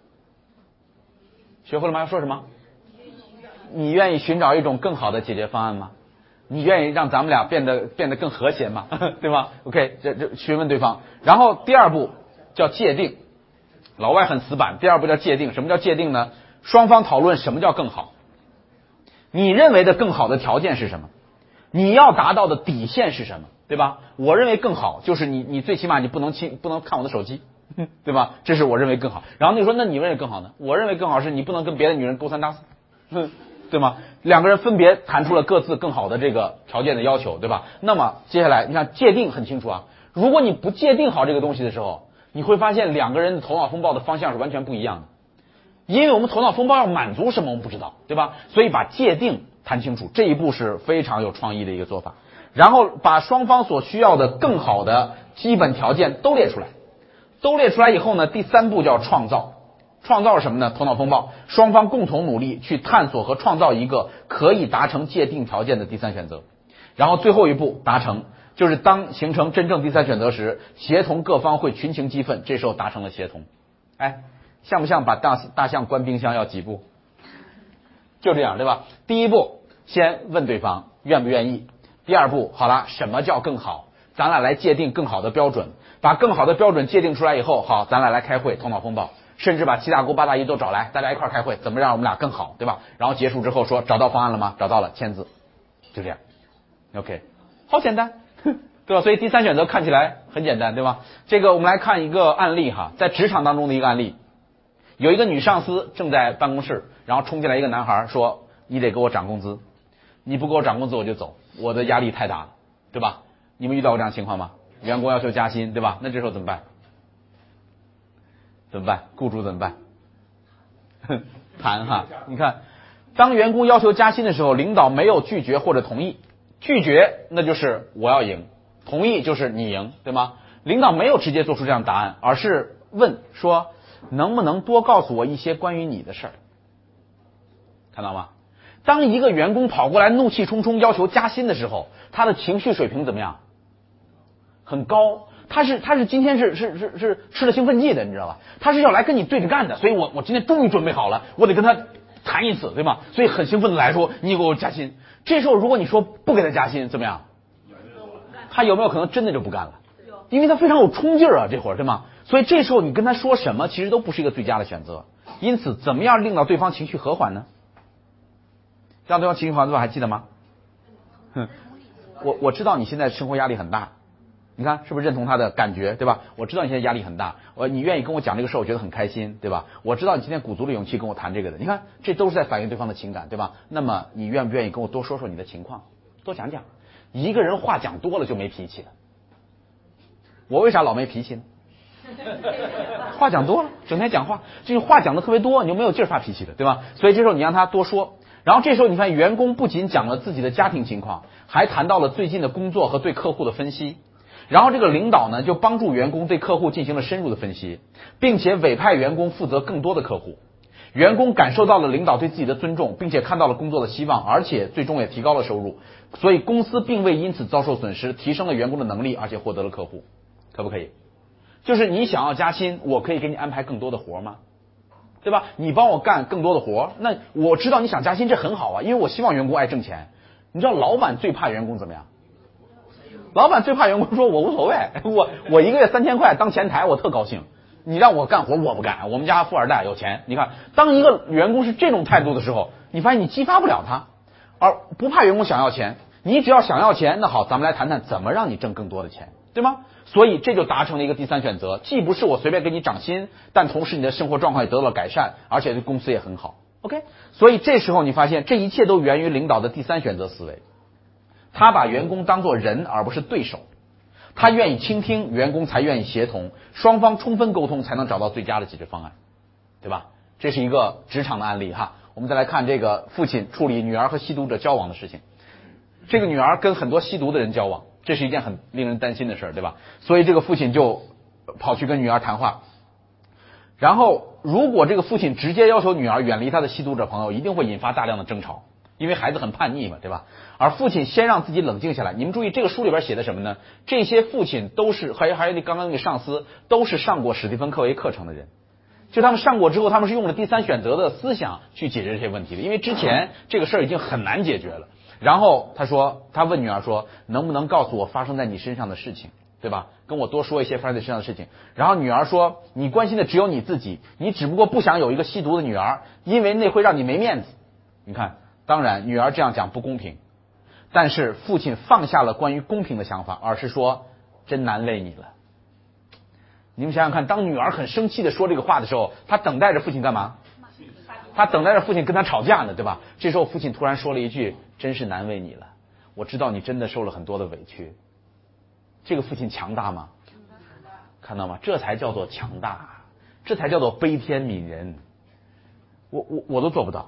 学会了吗？要说什么？你愿意寻找一种更好的解决方案吗？你愿意让咱们俩变得变得更和谐吗？对吗 ？OK， 这这询问对方。然后第二步叫界定，老外很死板。第二步叫界定，什么叫界定呢？双方讨论什么叫更好。你认为的更好的条件是什么？你要达到的底线是什么？对吧？我认为更好就是你你最起码你不能亲不能看我的手机，对吧？这是我认为更好。然后你说那你认为更好呢？我认为更好是你不能跟别的女人勾三搭四。对吗？两个人分别谈出了各自更好的这个条件的要求，对吧？那么接下来你看界定很清楚啊，如果你不界定好这个东西的时候，你会发现两个人的头脑风暴的方向是完全不一样的，因为我们头脑风暴要满足什么我们不知道，对吧？所以把界定谈清楚，这一步是非常有创意的一个做法。然后把双方所需要的更好的基本条件都列出来，都列出来以后呢，第三步叫创造。创造是什么呢？头脑风暴，双方共同努力去探索和创造一个可以达成界定条件的第三选择。然后最后一步达成，就是当形成真正第三选择时，协同各方会群情激愤，这时候达成了协同。哎，像不像把大大象关冰箱要几步？就这样，对吧？第一步先问对方愿不愿意，第二步好了，什么叫更好？咱俩来界定更好的标准，把更好的标准界定出来以后，好，咱俩来开会，头脑风暴。 甚至把七大姑八大姨都找来，大家一块儿开会，怎么让我们俩更好，对吧？然后结束之后说找到方案了吗？找到了，签字，就这样。OK， 好简单，对吧？所以第三选择看起来很简单，对吧？这个我们来看一个案例哈，在职场当中的一个案例，有一个女上司正在办公室，然后冲进来一个男孩说：“你得给我涨工资，你不给我涨工资我就走，我的压力太大了，对吧？”你们遇到过这样的情况吗？员工要求加薪，对吧？那这时候怎么办？怎么办？雇主怎么办？谈哈，你看，当员工要求加薪的时候，领导没有拒绝或者同意，拒绝那就是我要赢，同意就是你赢，对吗？领导没有直接做出这样的答案，而是问说能不能多告诉我一些关于你的事儿？看到吗？当一个员工跑过来怒气冲冲要求加薪的时候，他的情绪水平怎么样？很高。他是他是今天是是是是吃了兴奋剂的，你知道吧？他是要来跟你对着干的，所以我我今天终于准备好了，我得跟他谈一次，对吗？所以很兴奋的来说，你给我加薪。这时候如果你说不给他加薪，怎么样？他有没有可能真的就不干了？因为他非常有冲劲儿啊，这会儿对吗？所以这时候你跟他说什么，其实都不是一个最佳的选择。因此，怎么样令到对方情绪和缓呢？让对方情绪和缓，对吧？还记得吗？哼，我我知道你现在生活压力很大。你看是不是认同他的感觉，对吧？我知道你现在压力很大，我你愿意跟我讲这个事儿，我觉得很开心，对吧？我知道你今天鼓足了勇气跟我谈这个的，你看这都是在反映对方的情感，对吧？那么你愿不愿意跟我多说说你的情况，多讲讲？一个人话讲多了就没脾气了。我为啥老没脾气呢？话讲多了，整天讲话，这个话讲的特别多，你就没有劲儿发脾气的，对吧？所以这时候你让他多说，然后这时候你看员工不仅讲了自己的家庭情况，还谈到了最近的工作和对客户的分析。然后这个领导呢，就帮助员工对客户进行了深入的分析，并且委派员工负责更多的客户。员工感受到了领导对自己的尊重，并且看到了工作的希望，而且最终也提高了收入。所以公司并未因此遭受损失，提升了员工的能力，而且获得了客户。可不可以？就是你想要加薪，我可以给你安排更多的活吗？对吧？你帮我干更多的活，那我知道你想加薪，这很好啊，因为我希望员工爱挣钱。你知道老板最怕员工怎么样？老板最怕员工说我无所谓，我我一个月三千块当前台，我特高兴。你让我干活我不干，我们家富二代有钱。你看，当一个员工是这种态度的时候，你发现你激发不了他，而不怕员工想要钱。你只要想要钱，那好，咱们来谈谈怎么让你挣更多的钱，对吗？所以这就达成了一个第三选择，既不是我随便给你涨薪，但同时你的生活状况也得到了改善，而且对公司也很好。OK， 所以这时候你发现这一切都源于领导的第三选择思维。他把员工当作人而不是对手，他愿意倾听，员工才愿意协同，双方充分沟通才能找到最佳的解决方案，对吧？这是一个职场的案例哈。我们再来看这个父亲处理女儿和吸毒者交往的事情。这个女儿跟很多吸毒的人交往，这是一件很令人担心的事儿，对吧？所以这个父亲就跑去跟女儿谈话，然后如果这个父亲直接要求女儿远离他的吸毒者朋友，一定会引发大量的争吵。因为孩子很叛逆嘛，对吧？而父亲先让自己冷静下来。你们注意，这个书里边写的什么呢？这些父亲都是，还有还有那刚刚那个上司，都是上过史蒂芬·科维课程的人。就他们上过之后，他们是用了第三选择的思想去解决这些问题的。因为之前这个事儿已经很难解决了。然后他说，他问女儿说，能不能告诉我发生在你身上的事情，对吧？跟我多说一些发生在身上的事情。然后女儿说，你关心的只有你自己，你只不过不想有一个吸毒的女儿，因为那会让你没面子。你看。当然，女儿这样讲不公平，但是父亲放下了关于公平的想法，而是说真难为你了。你们想想看，当女儿很生气的说这个话的时候，她等待着父亲干嘛？她等待着父亲跟她吵架呢，对吧？这时候父亲突然说了一句：真是难为你了，我知道你真的受了很多的委屈。这个父亲强大吗？看到吗？这才叫做强大，这才叫做悲天悯人。我我我都做不到。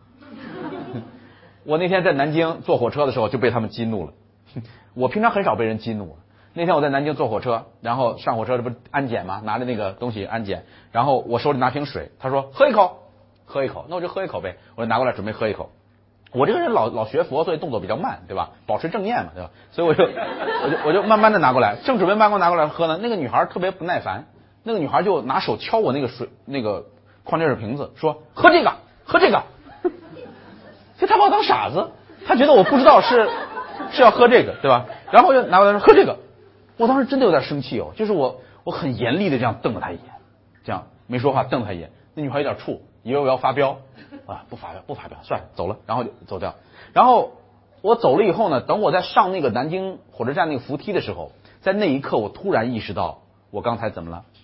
我那天在南京坐火车的时候就被他们激怒了。我平常很少被人激怒。那天我在南京坐火车，然后上火车这不是安检吗？拿着那个东西安检，然后我手里拿瓶水，他说喝一口，喝一口，那我就喝一口呗。我就拿过来准备喝一口。我这个人老老学佛，所以动作比较慢，对吧？保持正念嘛，对吧？所以我就我就我就慢慢的拿过来，正准备慢慢拿过来喝呢，那个女孩特别不耐烦，那个女孩就拿手敲我那个水那个矿泉水瓶子，说喝这个，喝这个。就他把我当傻子，他觉得我不知道是是要喝这个，对吧？然后就拿过来说喝这个，我当时真的有点生气哦，就是我我很严厉的这样瞪了他一眼，这样没说话，瞪他一眼。那女孩有点怵，以为我要发飙啊，不发飙，不发飙，算了，走了，然后就走掉。然后我走了以后呢，等我在上那个南京火车站那个扶梯的时候，在那一刻我突然意识到，我刚才怎么了？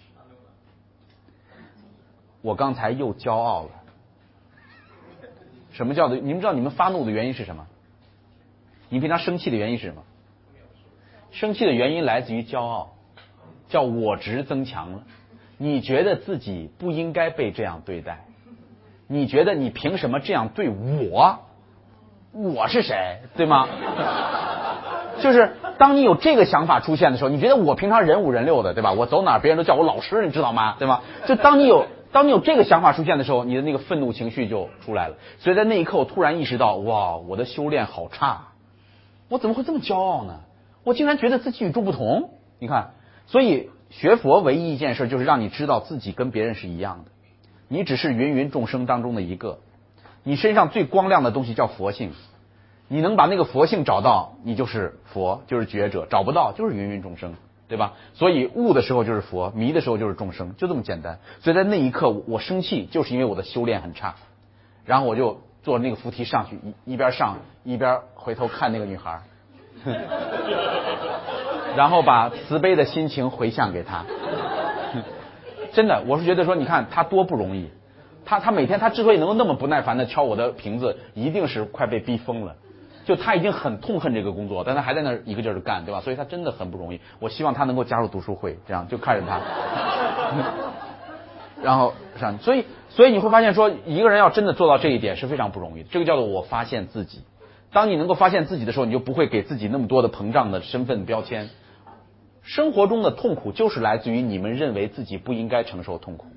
我刚才又骄傲了。什么叫做？你们知道你们发怒的原因是什么？你平常生气的原因是什么？生气的原因来自于骄傲，叫我执增强了。你觉得自己不应该被这样对待，你觉得你凭什么这样对我？我是谁，对吗？就是当你有这个想法出现的时候，你觉得我平常人五人六的，对吧？我走哪儿别人都叫我老师，你知道吗？对吗？就当你有当你有这个想法出现的时候，你的那个愤怒情绪就出来了。所以在那一刻，我突然意识到，哇，我的修炼好差，我怎么会这么骄傲呢？我竟然觉得自己与众不同。你看，所以学佛唯一一件事就是让你知道自己跟别人是一样的，你只是芸芸众生当中的一个，你身上最光亮的东西叫佛性，你能把那个佛性找到，你就是佛，就是觉者；找不到就是芸芸众生，对吧？所以悟的时候就是佛，迷的时候就是众生，就这么简单。所以在那一刻我生气，就是因为我的修炼很差，然后我就坐那个扶梯上去，一一边上一边回头看那个女孩，然后把慈悲的心情回向给她。真的，我是觉得说，你看她多不容易，她她每天她之所以能够那么不耐烦的敲我的瓶子，一定是快被逼疯了。就她已经很痛恨这个工作，但她还在那儿一个劲儿的干，对吧？所以她真的很不容易。我希望她能够加入读书会，这样就看着她。然后上，所以所以你会发现说，一个人要真的做到这一点是非常不容易的。这个叫做我发现自己。当你能够发现自己的时候，你就不会给自己那么多的膨胀的身份标签。生活中的痛苦就是来自于你们认为自己不应该承受痛苦。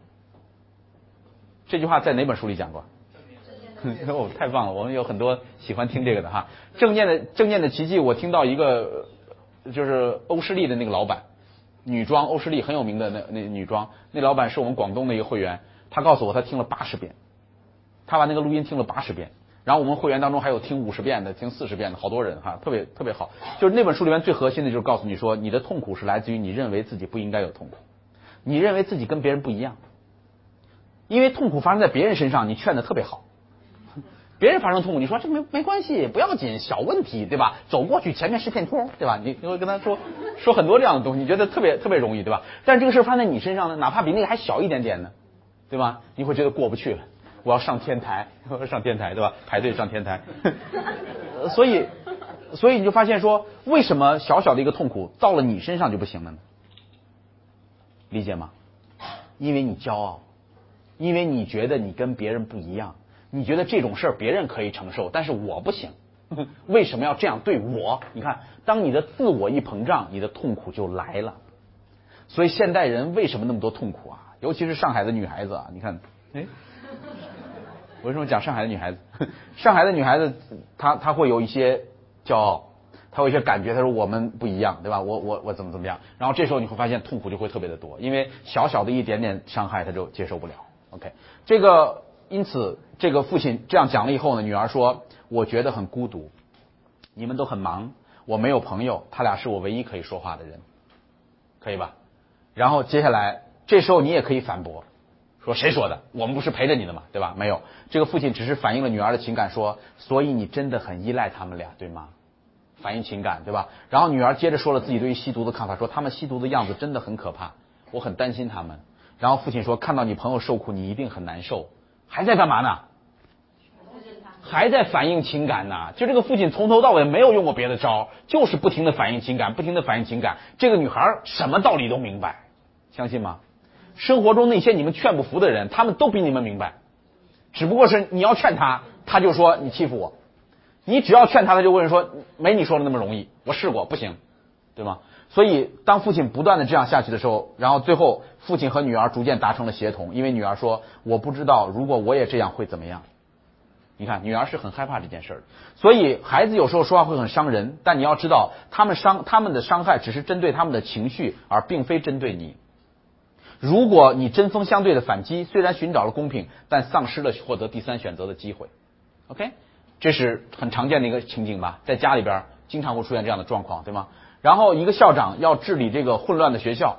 这句话在哪本书里讲过？哦，太棒了！我们有很多喜欢听这个的哈。正念的正念的奇迹，我听到一个就是欧诗丽的那个老板，女装欧诗丽很有名的那那女装，那老板是我们广东的一个会员，他告诉我他听了八十遍，他把那个录音听了八十遍。然后我们会员当中还有听五十遍的，听四十遍的，好多人哈，特别特别好。就是那本书里面最核心的就是告诉你说，你的痛苦是来自于你认为自己不应该有痛苦，你认为自己跟别人不一样，因为痛苦发生在别人身上，你劝的特别好。别人发生痛苦，你说这没没关系，不要紧，小问题，对吧？走过去，前面是片秃，对吧？你你会跟他说说很多这样的东西，你觉得特别特别容易，对吧？但是这个事发生在你身上呢，哪怕比那个还小一点点呢，对吧？你会觉得过不去了。我要上天台，我要上天台，对吧？排队上天台。所以，所以你就发现说，为什么小小的一个痛苦到了你身上就不行了呢？理解吗？因为你骄傲，因为你觉得你跟别人不一样，你觉得这种事儿别人可以承受，但是我不行。为什么要这样对我？你看，当你的自我一膨胀，你的痛苦就来了。所以现代人为什么那么多痛苦啊？尤其是上海的女孩子啊，你看，哎。我为什么讲上海的女孩子？上海的女孩子，她她会有一些骄傲，她有一些感觉，她说我们不一样，对吧？我我我怎么怎么样？然后这时候你会发现痛苦就会特别的多，因为小小的一点点伤害，她就接受不了。OK， 这个因此这个父亲这样讲了以后呢，女儿说：“我觉得很孤独，你们都很忙，我没有朋友，他俩是我唯一可以说话的人，可以吧？”然后接下来这时候你也可以反驳。说谁说的？我们不是陪着你的吗？对吧？没有，这个父亲只是反映了女儿的情感，说，所以你真的很依赖他们俩，对吗？反映情感，对吧？然后女儿接着说了自己对于吸毒的看法，说他们吸毒的样子真的很可怕，我很担心他们。然后父亲说，看到你朋友受苦，你一定很难受。还在干嘛呢？还在反映情感呢。就这个父亲从头到尾没有用过别的招，就是不停的反映情感，不停的反映情感。这个女孩什么道理都明白，相信吗？生活中那些你们劝不服的人，他们都比你们明白，只不过是你要劝他，他就说你欺负我；你只要劝他，他就问说没你说的那么容易，我试过不行，对吗？所以当父亲不断的这样下去的时候，然后最后父亲和女儿逐渐达成了协同，因为女儿说我不知道如果我也这样会怎么样。你看，女儿是很害怕这件事儿，所以孩子有时候说话会很伤人，但你要知道，他们伤他们的伤害只是针对他们的情绪，而并非针对你。如果你针锋相对的反击，虽然寻找了公平，但丧失了获得第三选择的机会。OK， 这是很常见的一个情景吧，在家里边经常会出现这样的状况，对吗？然后一个校长要治理这个混乱的学校，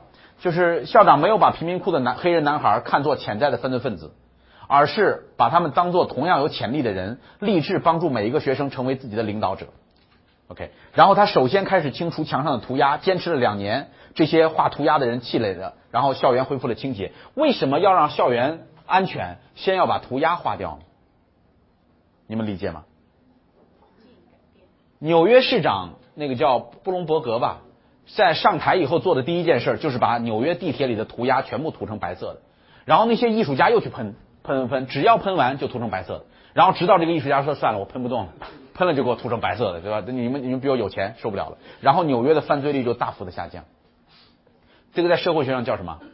就是校长没有把贫民窟的男黑人男孩看作潜在的犯罪分子，而是把他们当作同样有潜力的人，立志帮助每一个学生成为自己的领导者。OK， 然后他首先开始清除墙上的涂鸦，坚持了两年，这些画涂鸦的人气馁了，然后校园恢复了清洁。为什么要让校园安全，先要把涂鸦划掉呢？你们理解吗？纽约市长那个叫布隆伯格吧，在上台以后做的第一件事就是把纽约地铁里的涂鸦全部涂成白色的，然后那些艺术家又去喷喷喷，只要喷完就涂成白色的，然后直到这个艺术家说算了，我喷不动了，喷了就给我涂成白色的，对吧？你们你们比我有钱，受不了了。然后纽约的犯罪率就大幅的下降。这个在社会学上叫什么？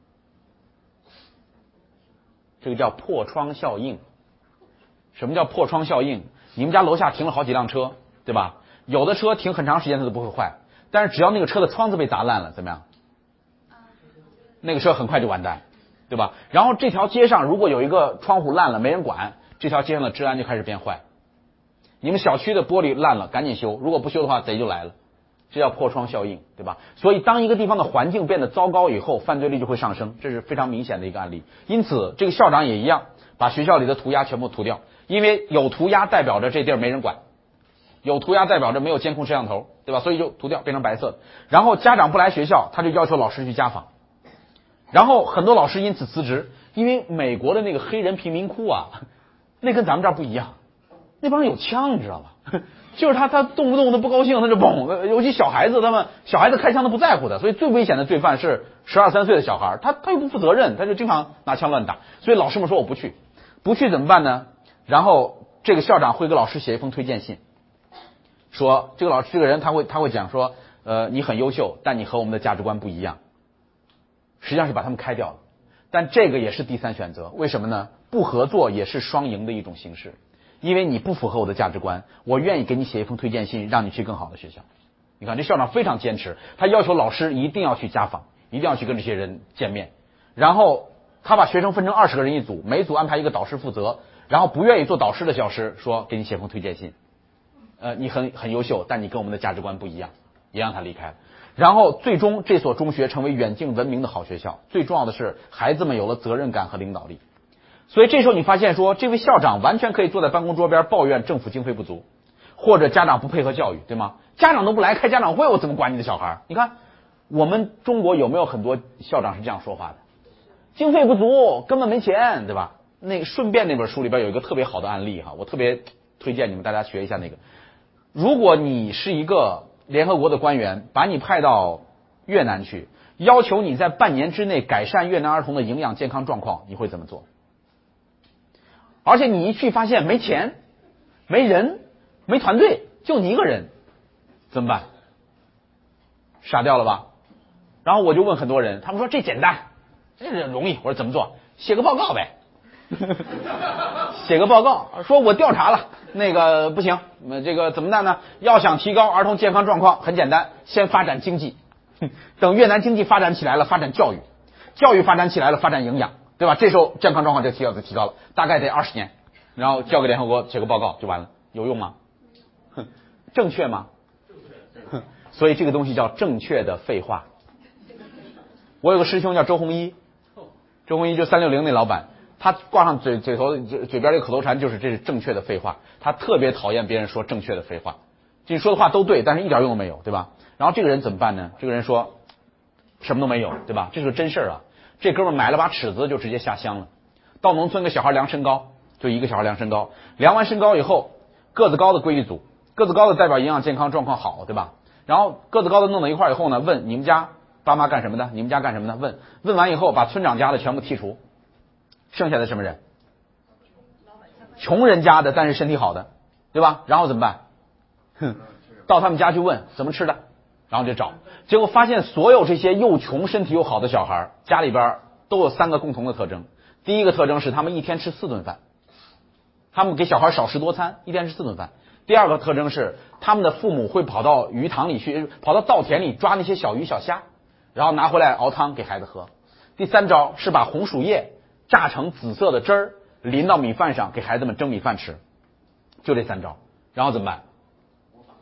这个叫破窗效应。什么叫破窗效应？你们家楼下停了好几辆车，对吧？有的车停很长时间它都不会坏，但是只要那个车的窗子被砸烂了，怎么样？那个车很快就完蛋，对吧？然后这条街上如果有一个窗户烂了没人管，这条街上的治安就开始变坏。你们小区的玻璃烂了赶紧修，如果不修的话贼就来了，这叫破窗效应，对吧？所以当一个地方的环境变得糟糕以后，犯罪率就会上升，这是非常明显的一个案例。因此这个校长也一样，把学校里的涂鸦全部涂掉，因为有涂鸦代表着这地儿没人管，有涂鸦代表着没有监控摄像头，对吧？所以就涂掉变成白色的。然后家长不来学校，他就要求老师去家访，然后很多老师因此辞职，因为美国的那个黑人贫民窟啊，那跟咱们这儿不一样，那帮人有枪，你知道吗？就是他他动不动他不高兴他就嘣，尤其小孩子，他们小孩子开枪都不在乎的，所以最危险的罪犯是十二三岁的小孩，他他又不负责任，他就经常拿枪乱打，所以老师们说我不去，不去怎么办呢？然后这个校长会给老师写一封推荐信，说这个老师这个人他会他会讲说，呃，你很优秀，但你和我们的价值观不一样，实际上是把他们开掉了。但这个也是第三选择，为什么呢？不合作也是双赢的一种形式。因为你不符合我的价值观，我愿意给你写一封推荐信，让你去更好的学校。你看这校长非常坚持，他要求老师一定要去家访，一定要去跟这些人见面，然后他把学生分成二十个人一组，每组安排一个导师负责，然后不愿意做导师的教师说给你写封推荐信，呃，你很很优秀，但你跟我们的价值观不一样，也让他离开了。然后最终这所中学成为远近闻名的好学校，最重要的是孩子们有了责任感和领导力。所以这时候你发现说，这位校长完全可以坐在办公桌边抱怨政府经费不足，或者家长不配合教育，对吗？家长都不来开家长会，我怎么管你的小孩？你看我们中国有没有很多校长是这样说话的？经费不足，根本没钱，对吧？那个顺便那本书里边有一个特别好的案例哈，我特别推荐你们大家学一下那个。如果你是一个联合国的官员，把你派到越南去，要求你在半年之内改善越南儿童的营养健康状况，你会怎么做？而且你一去发现没钱、没人、没团队，就你一个人，怎么办？傻掉了吧？然后我就问很多人，他们说这简单，这容易。我说怎么做？写个报告呗。写个报告，说我调查了，那个不行，这个怎么办呢？要想提高儿童健康状况，很简单，先发展经济，等越南经济发展起来了，发展教育，教育发展起来了，发展营养。对吧？这时候健康状况就提高就提高了，大概得二十年，然后交给联合国写个报告就完了，有用吗？哼，正确吗？哼，所以这个东西叫正确的废话。我有个师兄叫周鸿祎，周鸿祎就三六零那老板，他挂上嘴嘴头嘴嘴边这个口头禅就是这是正确的废话，他特别讨厌别人说正确的废话，你说的话都对，但是一点用都没有，对吧？然后这个人怎么办呢？这个人说什么都没有，对吧？这是个真事儿啊。这哥们买了把尺子就直接下乡了，到农村给小孩量身高，就一个小孩量身高，量完身高以后，个子高的归一组，个子高的代表营养健康状况好，对吧？然后个子高的弄到一块以后呢，问你们家爸妈干什么的？你们家干什么的？问问完以后，把村长家的全部剔除，剩下的什么人？穷人家的，但是身体好的，对吧？然后怎么办？哼，到他们家去问怎么吃的。然后就找，结果发现所有这些又穷身体又好的小孩，家里边都有三个共同的特征。第一个特征是他们一天吃四顿饭，他们给小孩少食多餐，一天吃四顿饭。第二个特征是他们的父母会跑到鱼塘里去，跑到稻田里抓那些小鱼小虾，然后拿回来熬汤给孩子喝。第三招是把红薯叶榨成紫色的汁儿淋到米饭上，给孩子们蒸米饭吃。就这三招，然后怎么办？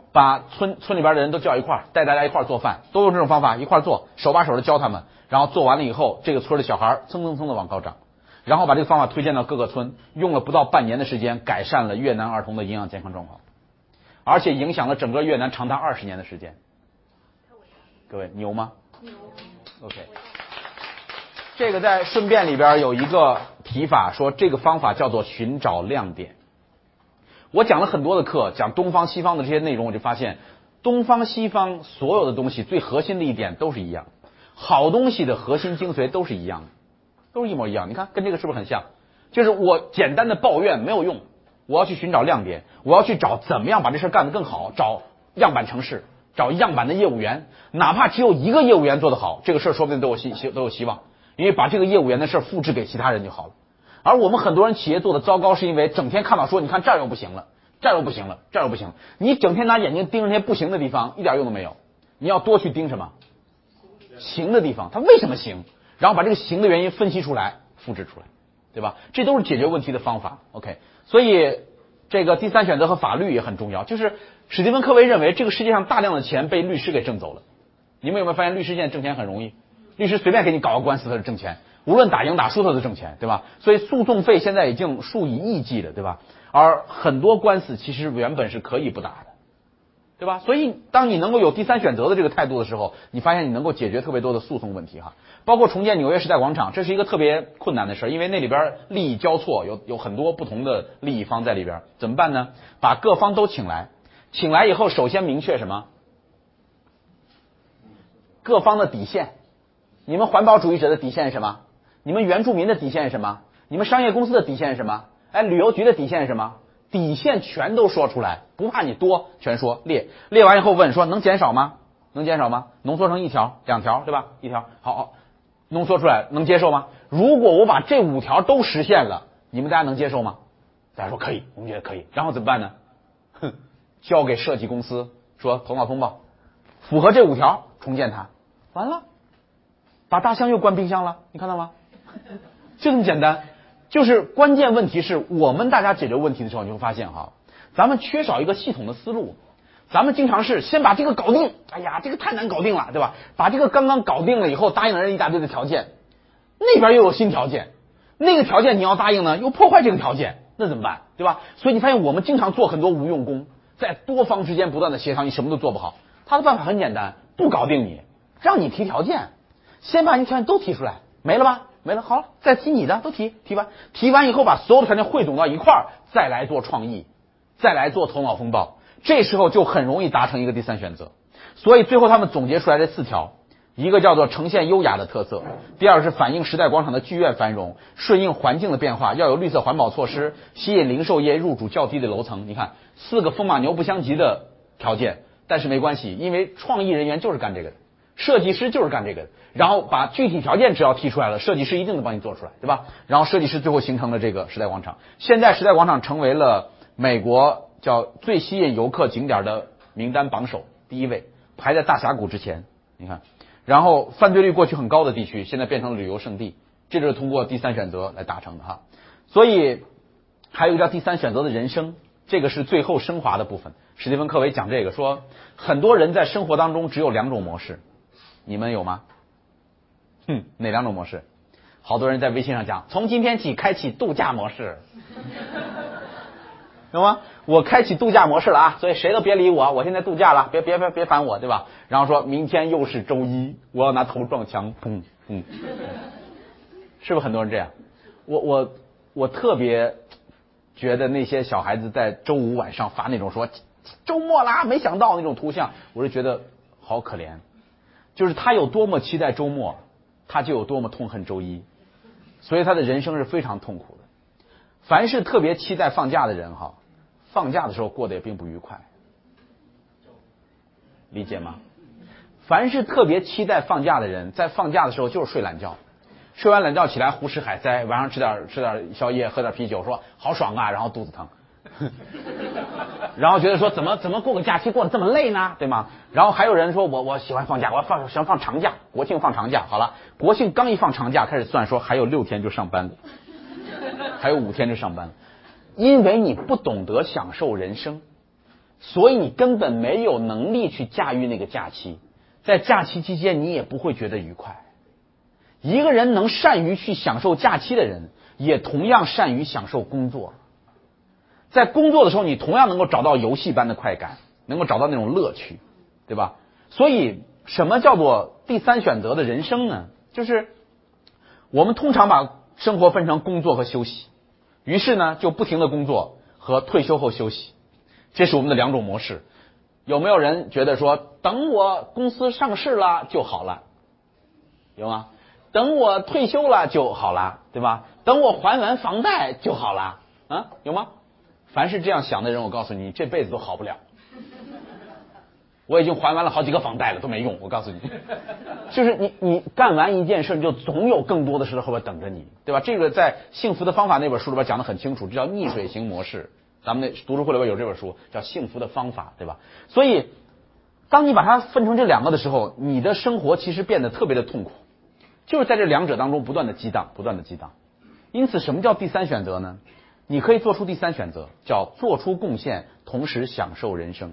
把村村里边的人都叫一块儿，带大家一块儿做饭，都用这种方法一块儿做，手把手的教他们，然后做完了以后，这个村的小孩蹭蹭蹭的往高长，然后把这个方法推荐到各个村，用了不到半年的时间，改善了越南儿童的营养健康状况，而且影响了整个越南长达二十年的时间。各位牛吗？牛。OK。这个在顺便里边有一个提法，说这个方法叫做寻找亮点。我讲了很多的课，讲东方西方的这些内容，我就发现东方西方所有的东西最核心的一点都是一样，好东西的核心精髓都是一样的，都是一模一样。你看跟这个是不是很像？就是我简单的抱怨没有用，我要去寻找亮点，我要去找怎么样把这事干得更好，找样板城市，找样板的业务员，哪怕只有一个业务员做得好，这个事儿说不定都有希都有希望，因为把这个业务员的事儿复制给其他人就好了。而我们很多人企业做的糟糕，是因为整天看到说，你看这儿又不行了，这儿又不行了，这儿又不行了，你整天拿眼睛盯着那些不行的地方，一点用都没有。你要多去盯什么行的地方，它为什么行，然后把这个行的原因分析出来，复制出来，对吧？这都是解决问题的方法。OK， 所以这个第三选择和法律也很重要。就是史蒂芬·科维认为，这个世界上大量的钱被律师给挣走了。你们有没有发现，律师现在挣钱很容易？律师随便给你搞个官司，他就挣钱。无论打赢打输他都挣钱，对吧？所以诉讼费现在已经数以亿计了，对吧？而很多官司其实原本是可以不打的，对吧？所以当你能够有第三选择的这个态度的时候，你发现你能够解决特别多的诉讼问题哈。包括重建纽约时代广场，这是一个特别困难的事，因为那里边利益交错，有有很多不同的利益方在里边，怎么办呢？把各方都请来，请来以后，首先明确什么？各方的底线。你们环保主义者的底线是什么？你们原住民的底线是什么？你们商业公司的底线是什么？哎，旅游局的底线是什么？底线全都说出来，不怕你多，全说列。列完以后问说能减少吗？能减少吗？浓缩成一条、两条，对吧？一条，好，好，浓缩出来能接受吗？如果我把这五条都实现了，你们大家能接受吗？大家说可以，我们觉得可以。然后怎么办呢？哼，交给设计公司说头脑风暴，符合这五条重建它，完了。把大象又关冰箱了，你看到吗？就这么简单。就是关键问题是我们大家解决问题的时候，你会发现哈，咱们缺少一个系统的思路。咱们经常是先把这个搞定，哎呀，这个太难搞定了，对吧？把这个刚刚搞定了以后，答应了人一大堆的条件，那边又有新条件，那个条件你要答应呢，又破坏这个条件，那怎么办？对吧？所以你发现我们经常做很多无用功，在多方之间不断的协调，你什么都做不好。他的办法很简单，不搞定你，让你提条件。先把你条件都提出来，没了吧？没了，好了，再提你的，都提，提完，提完以后把所有的条件汇总到一块儿，再来做创意，再来做头脑风暴，这时候就很容易达成一个第三选择。所以最后他们总结出来这四条，一个叫做呈现优雅的特色，第二是反映时代广场的剧院繁荣，顺应环境的变化，要有绿色环保措施，吸引零售业入驻较低的楼层。你看，四个风马牛不相及的条件，但是没关系，因为创意人员就是干这个的。设计师就是干这个，然后把具体条件只要提出来了，设计师一定能帮你做出来，对吧？然后设计师最后形成了这个时代广场。现在时代广场成为了美国叫最吸引游客景点的名单榜首第一位，排在大峡谷之前。你看，然后犯罪率过去很高的地区，现在变成了旅游胜地，这就是通过第三选择来达成的哈。所以还有一个叫第三选择的人生，这个是最后升华的部分。史蒂芬·科维讲这个说，很多人在生活当中只有两种模式。你们有吗？嗯，哪两种模式？好多人在微信上讲，从今天起开启度假模式，有吗？我开启度假模式了啊，所以谁都别理我，我现在度假了，别别别别烦我，对吧？然后说明天又是周一，我要拿头撞墙，砰砰，是不是很多人这样？我我我特别觉得那些小孩子在周五晚上发那种说周末啦，没想到那种图像，我就觉得好可怜。就是他有多么期待周末，他就有多么痛恨周一，所以他的人生是非常痛苦的。凡是特别期待放假的人哈，放假的时候过得也并不愉快，理解吗？凡是特别期待放假的人，在放假的时候就是睡懒觉，睡完懒觉起来胡吃海塞，晚上吃点吃点宵夜，喝点啤酒，说好爽啊，然后肚子疼。然后觉得说怎么怎么过个假期过得这么累呢，对吗？然后还有人说我我喜欢放假，我放喜欢放长假，国庆放长假，好了，国庆刚一放长假开始算说还有六天就上班了，还有五天就上班了，因为你不懂得享受人生， 所以你根本没有能力去驾驭那个假期，在假期期间你也不会觉得愉快。一个人能善于去享受假期的人，也同样善于享受工作。在工作的时候，你同样能够找到游戏般的快感，能够找到那种乐趣，对吧？所以什么叫做第三选择的人生呢？就是我们通常把生活分成工作和休息，于是呢就不停的工作和退休后休息，这是我们的两种模式。有没有人觉得说等我公司上市了就好了？有吗？等我退休了就好了，对吧？等我还完房贷就好了啊？有吗？凡是这样想的人，我告诉你，这辈子都好不了。我已经还完了好几个房贷了，都没用。我告诉你，就是你你干完一件事，你就总有更多的事后边等着你，对吧？这个在《幸福的方法》那本书里边讲得很清楚，这叫逆水型模式。咱们那读书会里边有这本书，叫《幸福的方法》，对吧？所以，当你把它分成这两个的时候，你的生活其实变得特别的痛苦，就是在这两者当中不断的激荡，不断的激荡。因此，什么叫第三选择呢？你可以做出第三选择，叫做出贡献，同时享受人生。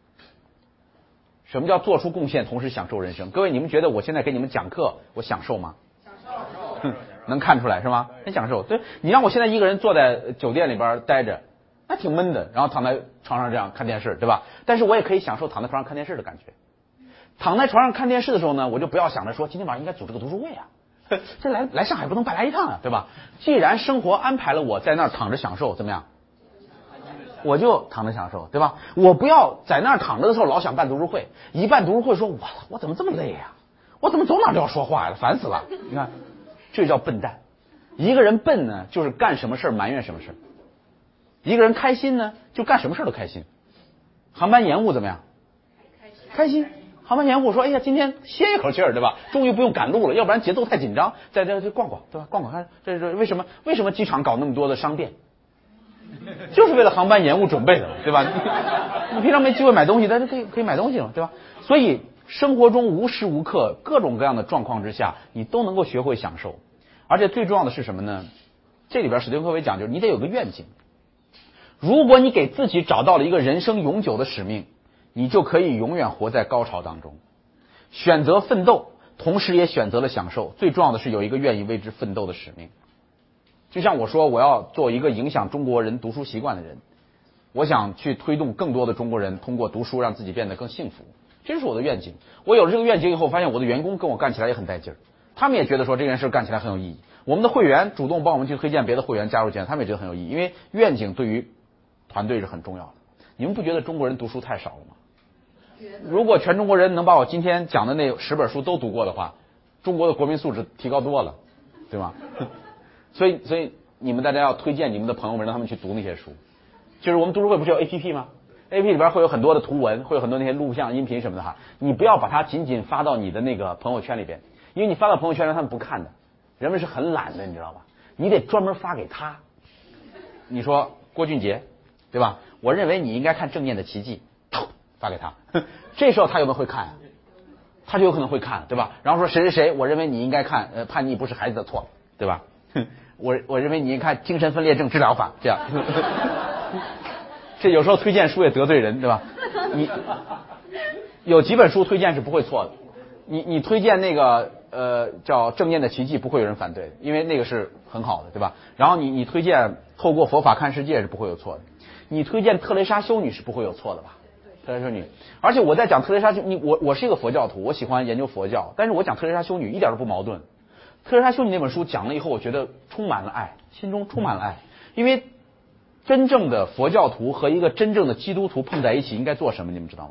什么叫做出贡献，同时享受人生？各位，你们觉得我现在给你们讲课，我享受吗？ 享受。 能看出来是吗？很享受。对，你让我现在一个人坐在酒店里边待着，那挺闷的，然后躺在床上这样看电视，对吧？但是我也可以享受躺在床上看电视的感觉。躺在床上看电视的时候呢，我就不要想着说今天晚上应该组织个读书会啊，这来来上海不能白来一趟啊，对吧？既然生活安排了我在那儿躺着享受，怎么样？我就躺着享受，对吧？我不要在那儿躺着的时候老想办读书会，一办读书会说，我我怎么这么累呀、啊？我怎么走哪都要说话呀、啊？烦死了！你看，这叫笨蛋。一个人笨呢，就是干什么事埋怨什么事；一个人开心呢，就干什么事都开心。航班延误怎么样？开心。航班延误说，哎呀，今天歇一口气儿，对吧？终于不用赶路了，要不然节奏太紧张，在这这逛逛，对吧？逛逛看，这这为什么为什么机场搞那么多的商店？就是为了航班延误准备的，对吧？你, 你平常没机会买东西，但是可以可以买东西了，对吧？所以生活中无时无刻各种各样的状况之下，你都能够学会享受。而且最重要的是什么呢？这里边史蒂芬科维讲，就是你得有个愿景。如果你给自己找到了一个人生永久的使命，你就可以永远活在高潮当中。选择奋斗，同时也选择了享受。最重要的是有一个愿意为之奋斗的使命。就像我说，我要做一个影响中国人读书习惯的人，我想去推动更多的中国人通过读书让自己变得更幸福，这是我的愿景。我有了这个愿景以后，发现我的员工跟我干起来也很带劲儿，他们也觉得说这件事干起来很有意义。我们的会员主动帮我们去推荐别的会员加入进来，他们也觉得很有意义，因为愿景对于团队是很重要的。你们不觉得中国人读书太少了吗？如果全中国人能把我今天讲的那十本书都读过的话，中国的国民素质提高多了，对吗？所以，所以你们大家要推荐你们的朋友们，让他们去读那些书。就是我们读书会不是有 A P P 吗 ？A P P 里边会有很多的图文，会有很多那些录像、音频什么的哈。你不要把它仅仅发到你的那个朋友圈里边，因为你发到朋友圈让他们不看的，人们是很懒的，你知道吧？你得专门发给他。你说郭俊杰，对吧？我认为你应该看《正念的奇迹》，发给他，这时候他有没有会看？他就有可能会看，对吧？然后说谁谁谁，我认为你应该看，呃，叛逆不是孩子的错，对吧？我我认为你应该看精神分裂症治疗法，这样。这有时候推荐书也得罪人，对吧？你有几本书推荐是不会错的。你你推荐那个呃叫《正念的奇迹》，不会有人反对，因为那个是很好的，对吧？然后你你推荐透过佛法看世界是不会有错的。你推荐特蕾莎修女是不会有错的吧？特蕾莎修女，而且我在讲特蕾莎修，你我我是一个佛教徒，我喜欢研究佛教，但是我讲特蕾莎修女一点都不矛盾。特蕾莎修女那本书讲了以后，我觉得充满了爱，心中充满了爱。因为真正的佛教徒和一个真正的基督徒碰在一起，应该做什么？你们知道吗？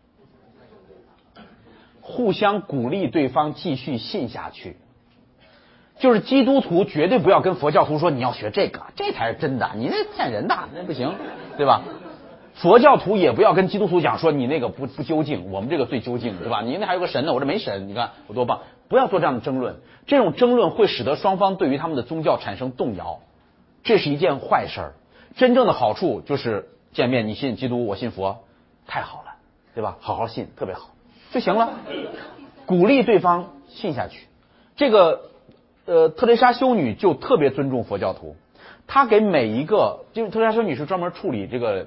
互相鼓励对方继续信下去。就是基督徒绝对不要跟佛教徒说你要学这个，这才是真的，你那骗人的，那不行，对吧？佛教徒也不要跟基督徒讲说你那个不不究竟，我们这个最究竟，对吧？你那还有个神呢，我这没神，你看我多棒！不要做这样的争论，这种争论会使得双方对于他们的宗教产生动摇，这是一件坏事儿。真正的好处就是见面，你信基督，我信佛，太好了，对吧？好好信，特别好就行了。鼓励对方信下去。这个呃，特蕾莎修女就特别尊重佛教徒，她给每一个，因为特蕾莎修女是专门处理这个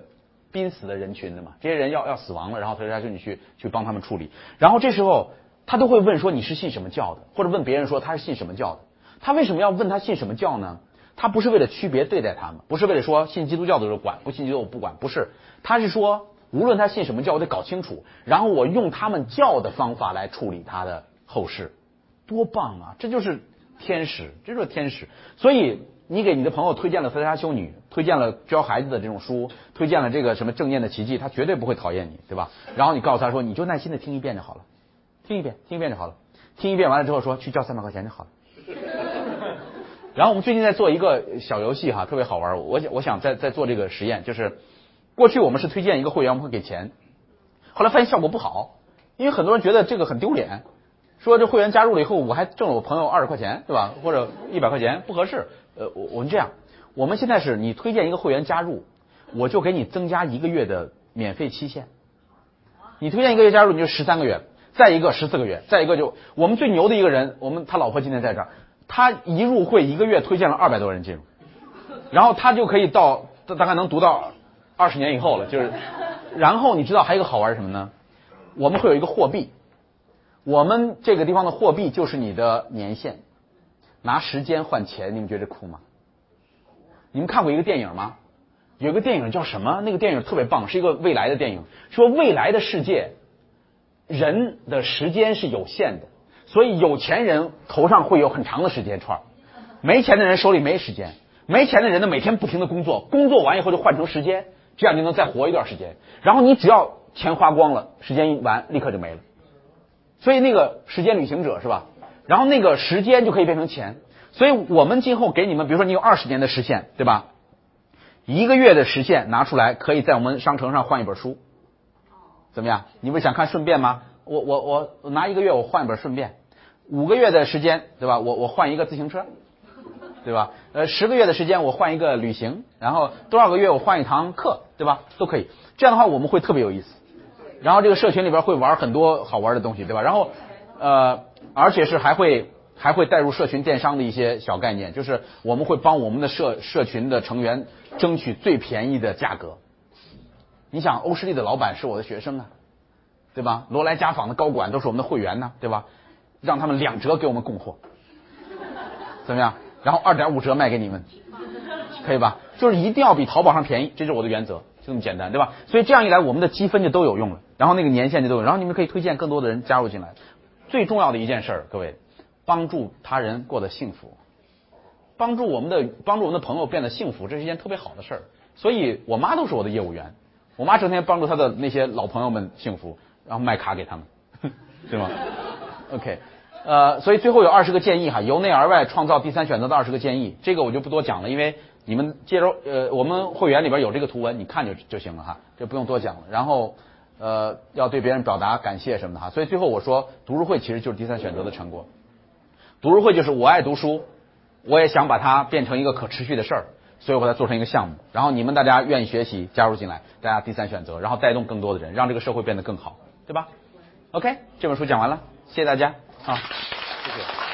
濒死的人群的嘛，这些人要要死亡了，然后特蕾莎修女去去帮他们处理。然后这时候他都会问说你是信什么教的，或者问别人说他是信什么教的。他为什么要问他信什么教呢？他不是为了区别对待他们，不是为了说信基督教的就管，不信基督教不管，不是，他是说无论他信什么教，我得搞清楚，然后我用他们教的方法来处理他的后事，多棒啊！这就是天使，这就是天使。所以你给你的朋友推荐了特蕾莎修女，推荐了教孩子的这种书，推荐了这个什么正念的奇迹，他绝对不会讨厌你，对吧？然后你告诉他说，你就耐心的听一遍就好了，听一遍，听一遍就好了，听一遍完了之后说去交三百块钱就好了。然后我们最近在做一个小游戏哈，特别好玩。我想我想在在做这个实验，就是过去我们是推荐一个会员，我们会给钱，后来发现效果不好，因为很多人觉得这个很丢脸，说这会员加入了以后，我还挣了我朋友二十块钱，对吧？或者一百块钱，不合适。呃，我我们这样，我们现在是你推荐一个会员加入，我就给你增加一个月的免费期限。你推荐一个月加入，你就十三个月，再一个十四个月，再一个就我们最牛的一个人，我们他老婆今天在这儿。他一入会一个月推荐了二百多人进入，然后他就可以到大概能读到二十年以后了，就是，然后你知道还有一个好玩什么呢？我们会有一个货币，我们这个地方的货币就是你的年限，拿时间换钱，你们觉得酷吗？你们看过一个电影吗？有一个电影叫什么？那个电影特别棒，是一个未来的电影，说未来的世界，人的时间是有限的。所以有钱人头上会有很长的时间串，没钱的人手里没时间，没钱的人呢每天不停的工作，工作完以后就换成时间，这样就能再活一段时间。然后你只要钱花光了，时间一完立刻就没了。所以那个时间旅行者是吧？然后那个时间就可以变成钱。所以我们今后给你们，比如说你有二十年的时限，对吧？一个月的时限拿出来，可以在我们商城上换一本书，怎么样？你不是想看顺便吗？我我我我拿一个月我换一本顺便，五个月的时间对吧？我我换一个自行车，对吧？呃，十个月的时间我换一个旅行，然后多少个月我换一堂课，对吧？都可以。这样的话我们会特别有意思。然后这个社群里边会玩很多好玩的东西，对吧？然后呃，而且是还会还会带入社群电商的一些小概念，就是我们会帮我们的社社群的成员争取最便宜的价格。你想欧诗丽的老板是我的学生啊。对吧？罗莱家纺的高管都是我们的会员呢，对吧？让他们两折给我们供货，怎么样？然后二点五折卖给你们，可以吧？就是一定要比淘宝上便宜，这是我的原则，就这么简单，对吧？所以这样一来，我们的积分就都有用了，然后那个年限就都有，然后你们可以推荐更多的人加入进来。最重要的一件事，各位，帮助他人过得幸福，帮助我们的帮助我们的朋友变得幸福，这是一件特别好的事儿。所以我妈都是我的业务员，我妈整天帮助她的那些老朋友们幸福。然后卖卡给他们，对吗 ？OK， 呃，所以最后有二十个建议哈，由内而外创造第三选择的二十个建议，这个我就不多讲了，因为你们接着呃，我们会员里边有这个图文，你看就就行了哈，就不用多讲了。然后呃，要对别人表达感谢什么的哈，所以最后我说，读书会其实就是第三选择的成果。读书会就是我爱读书，我也想把它变成一个可持续的事儿。所以我把它做成一个项目，然后你们大家愿意学习加入进来，大家第三选择，然后带动更多的人，让这个社会变得更好，对吧 ？OK， 这本书讲完了，谢谢大家啊，谢谢。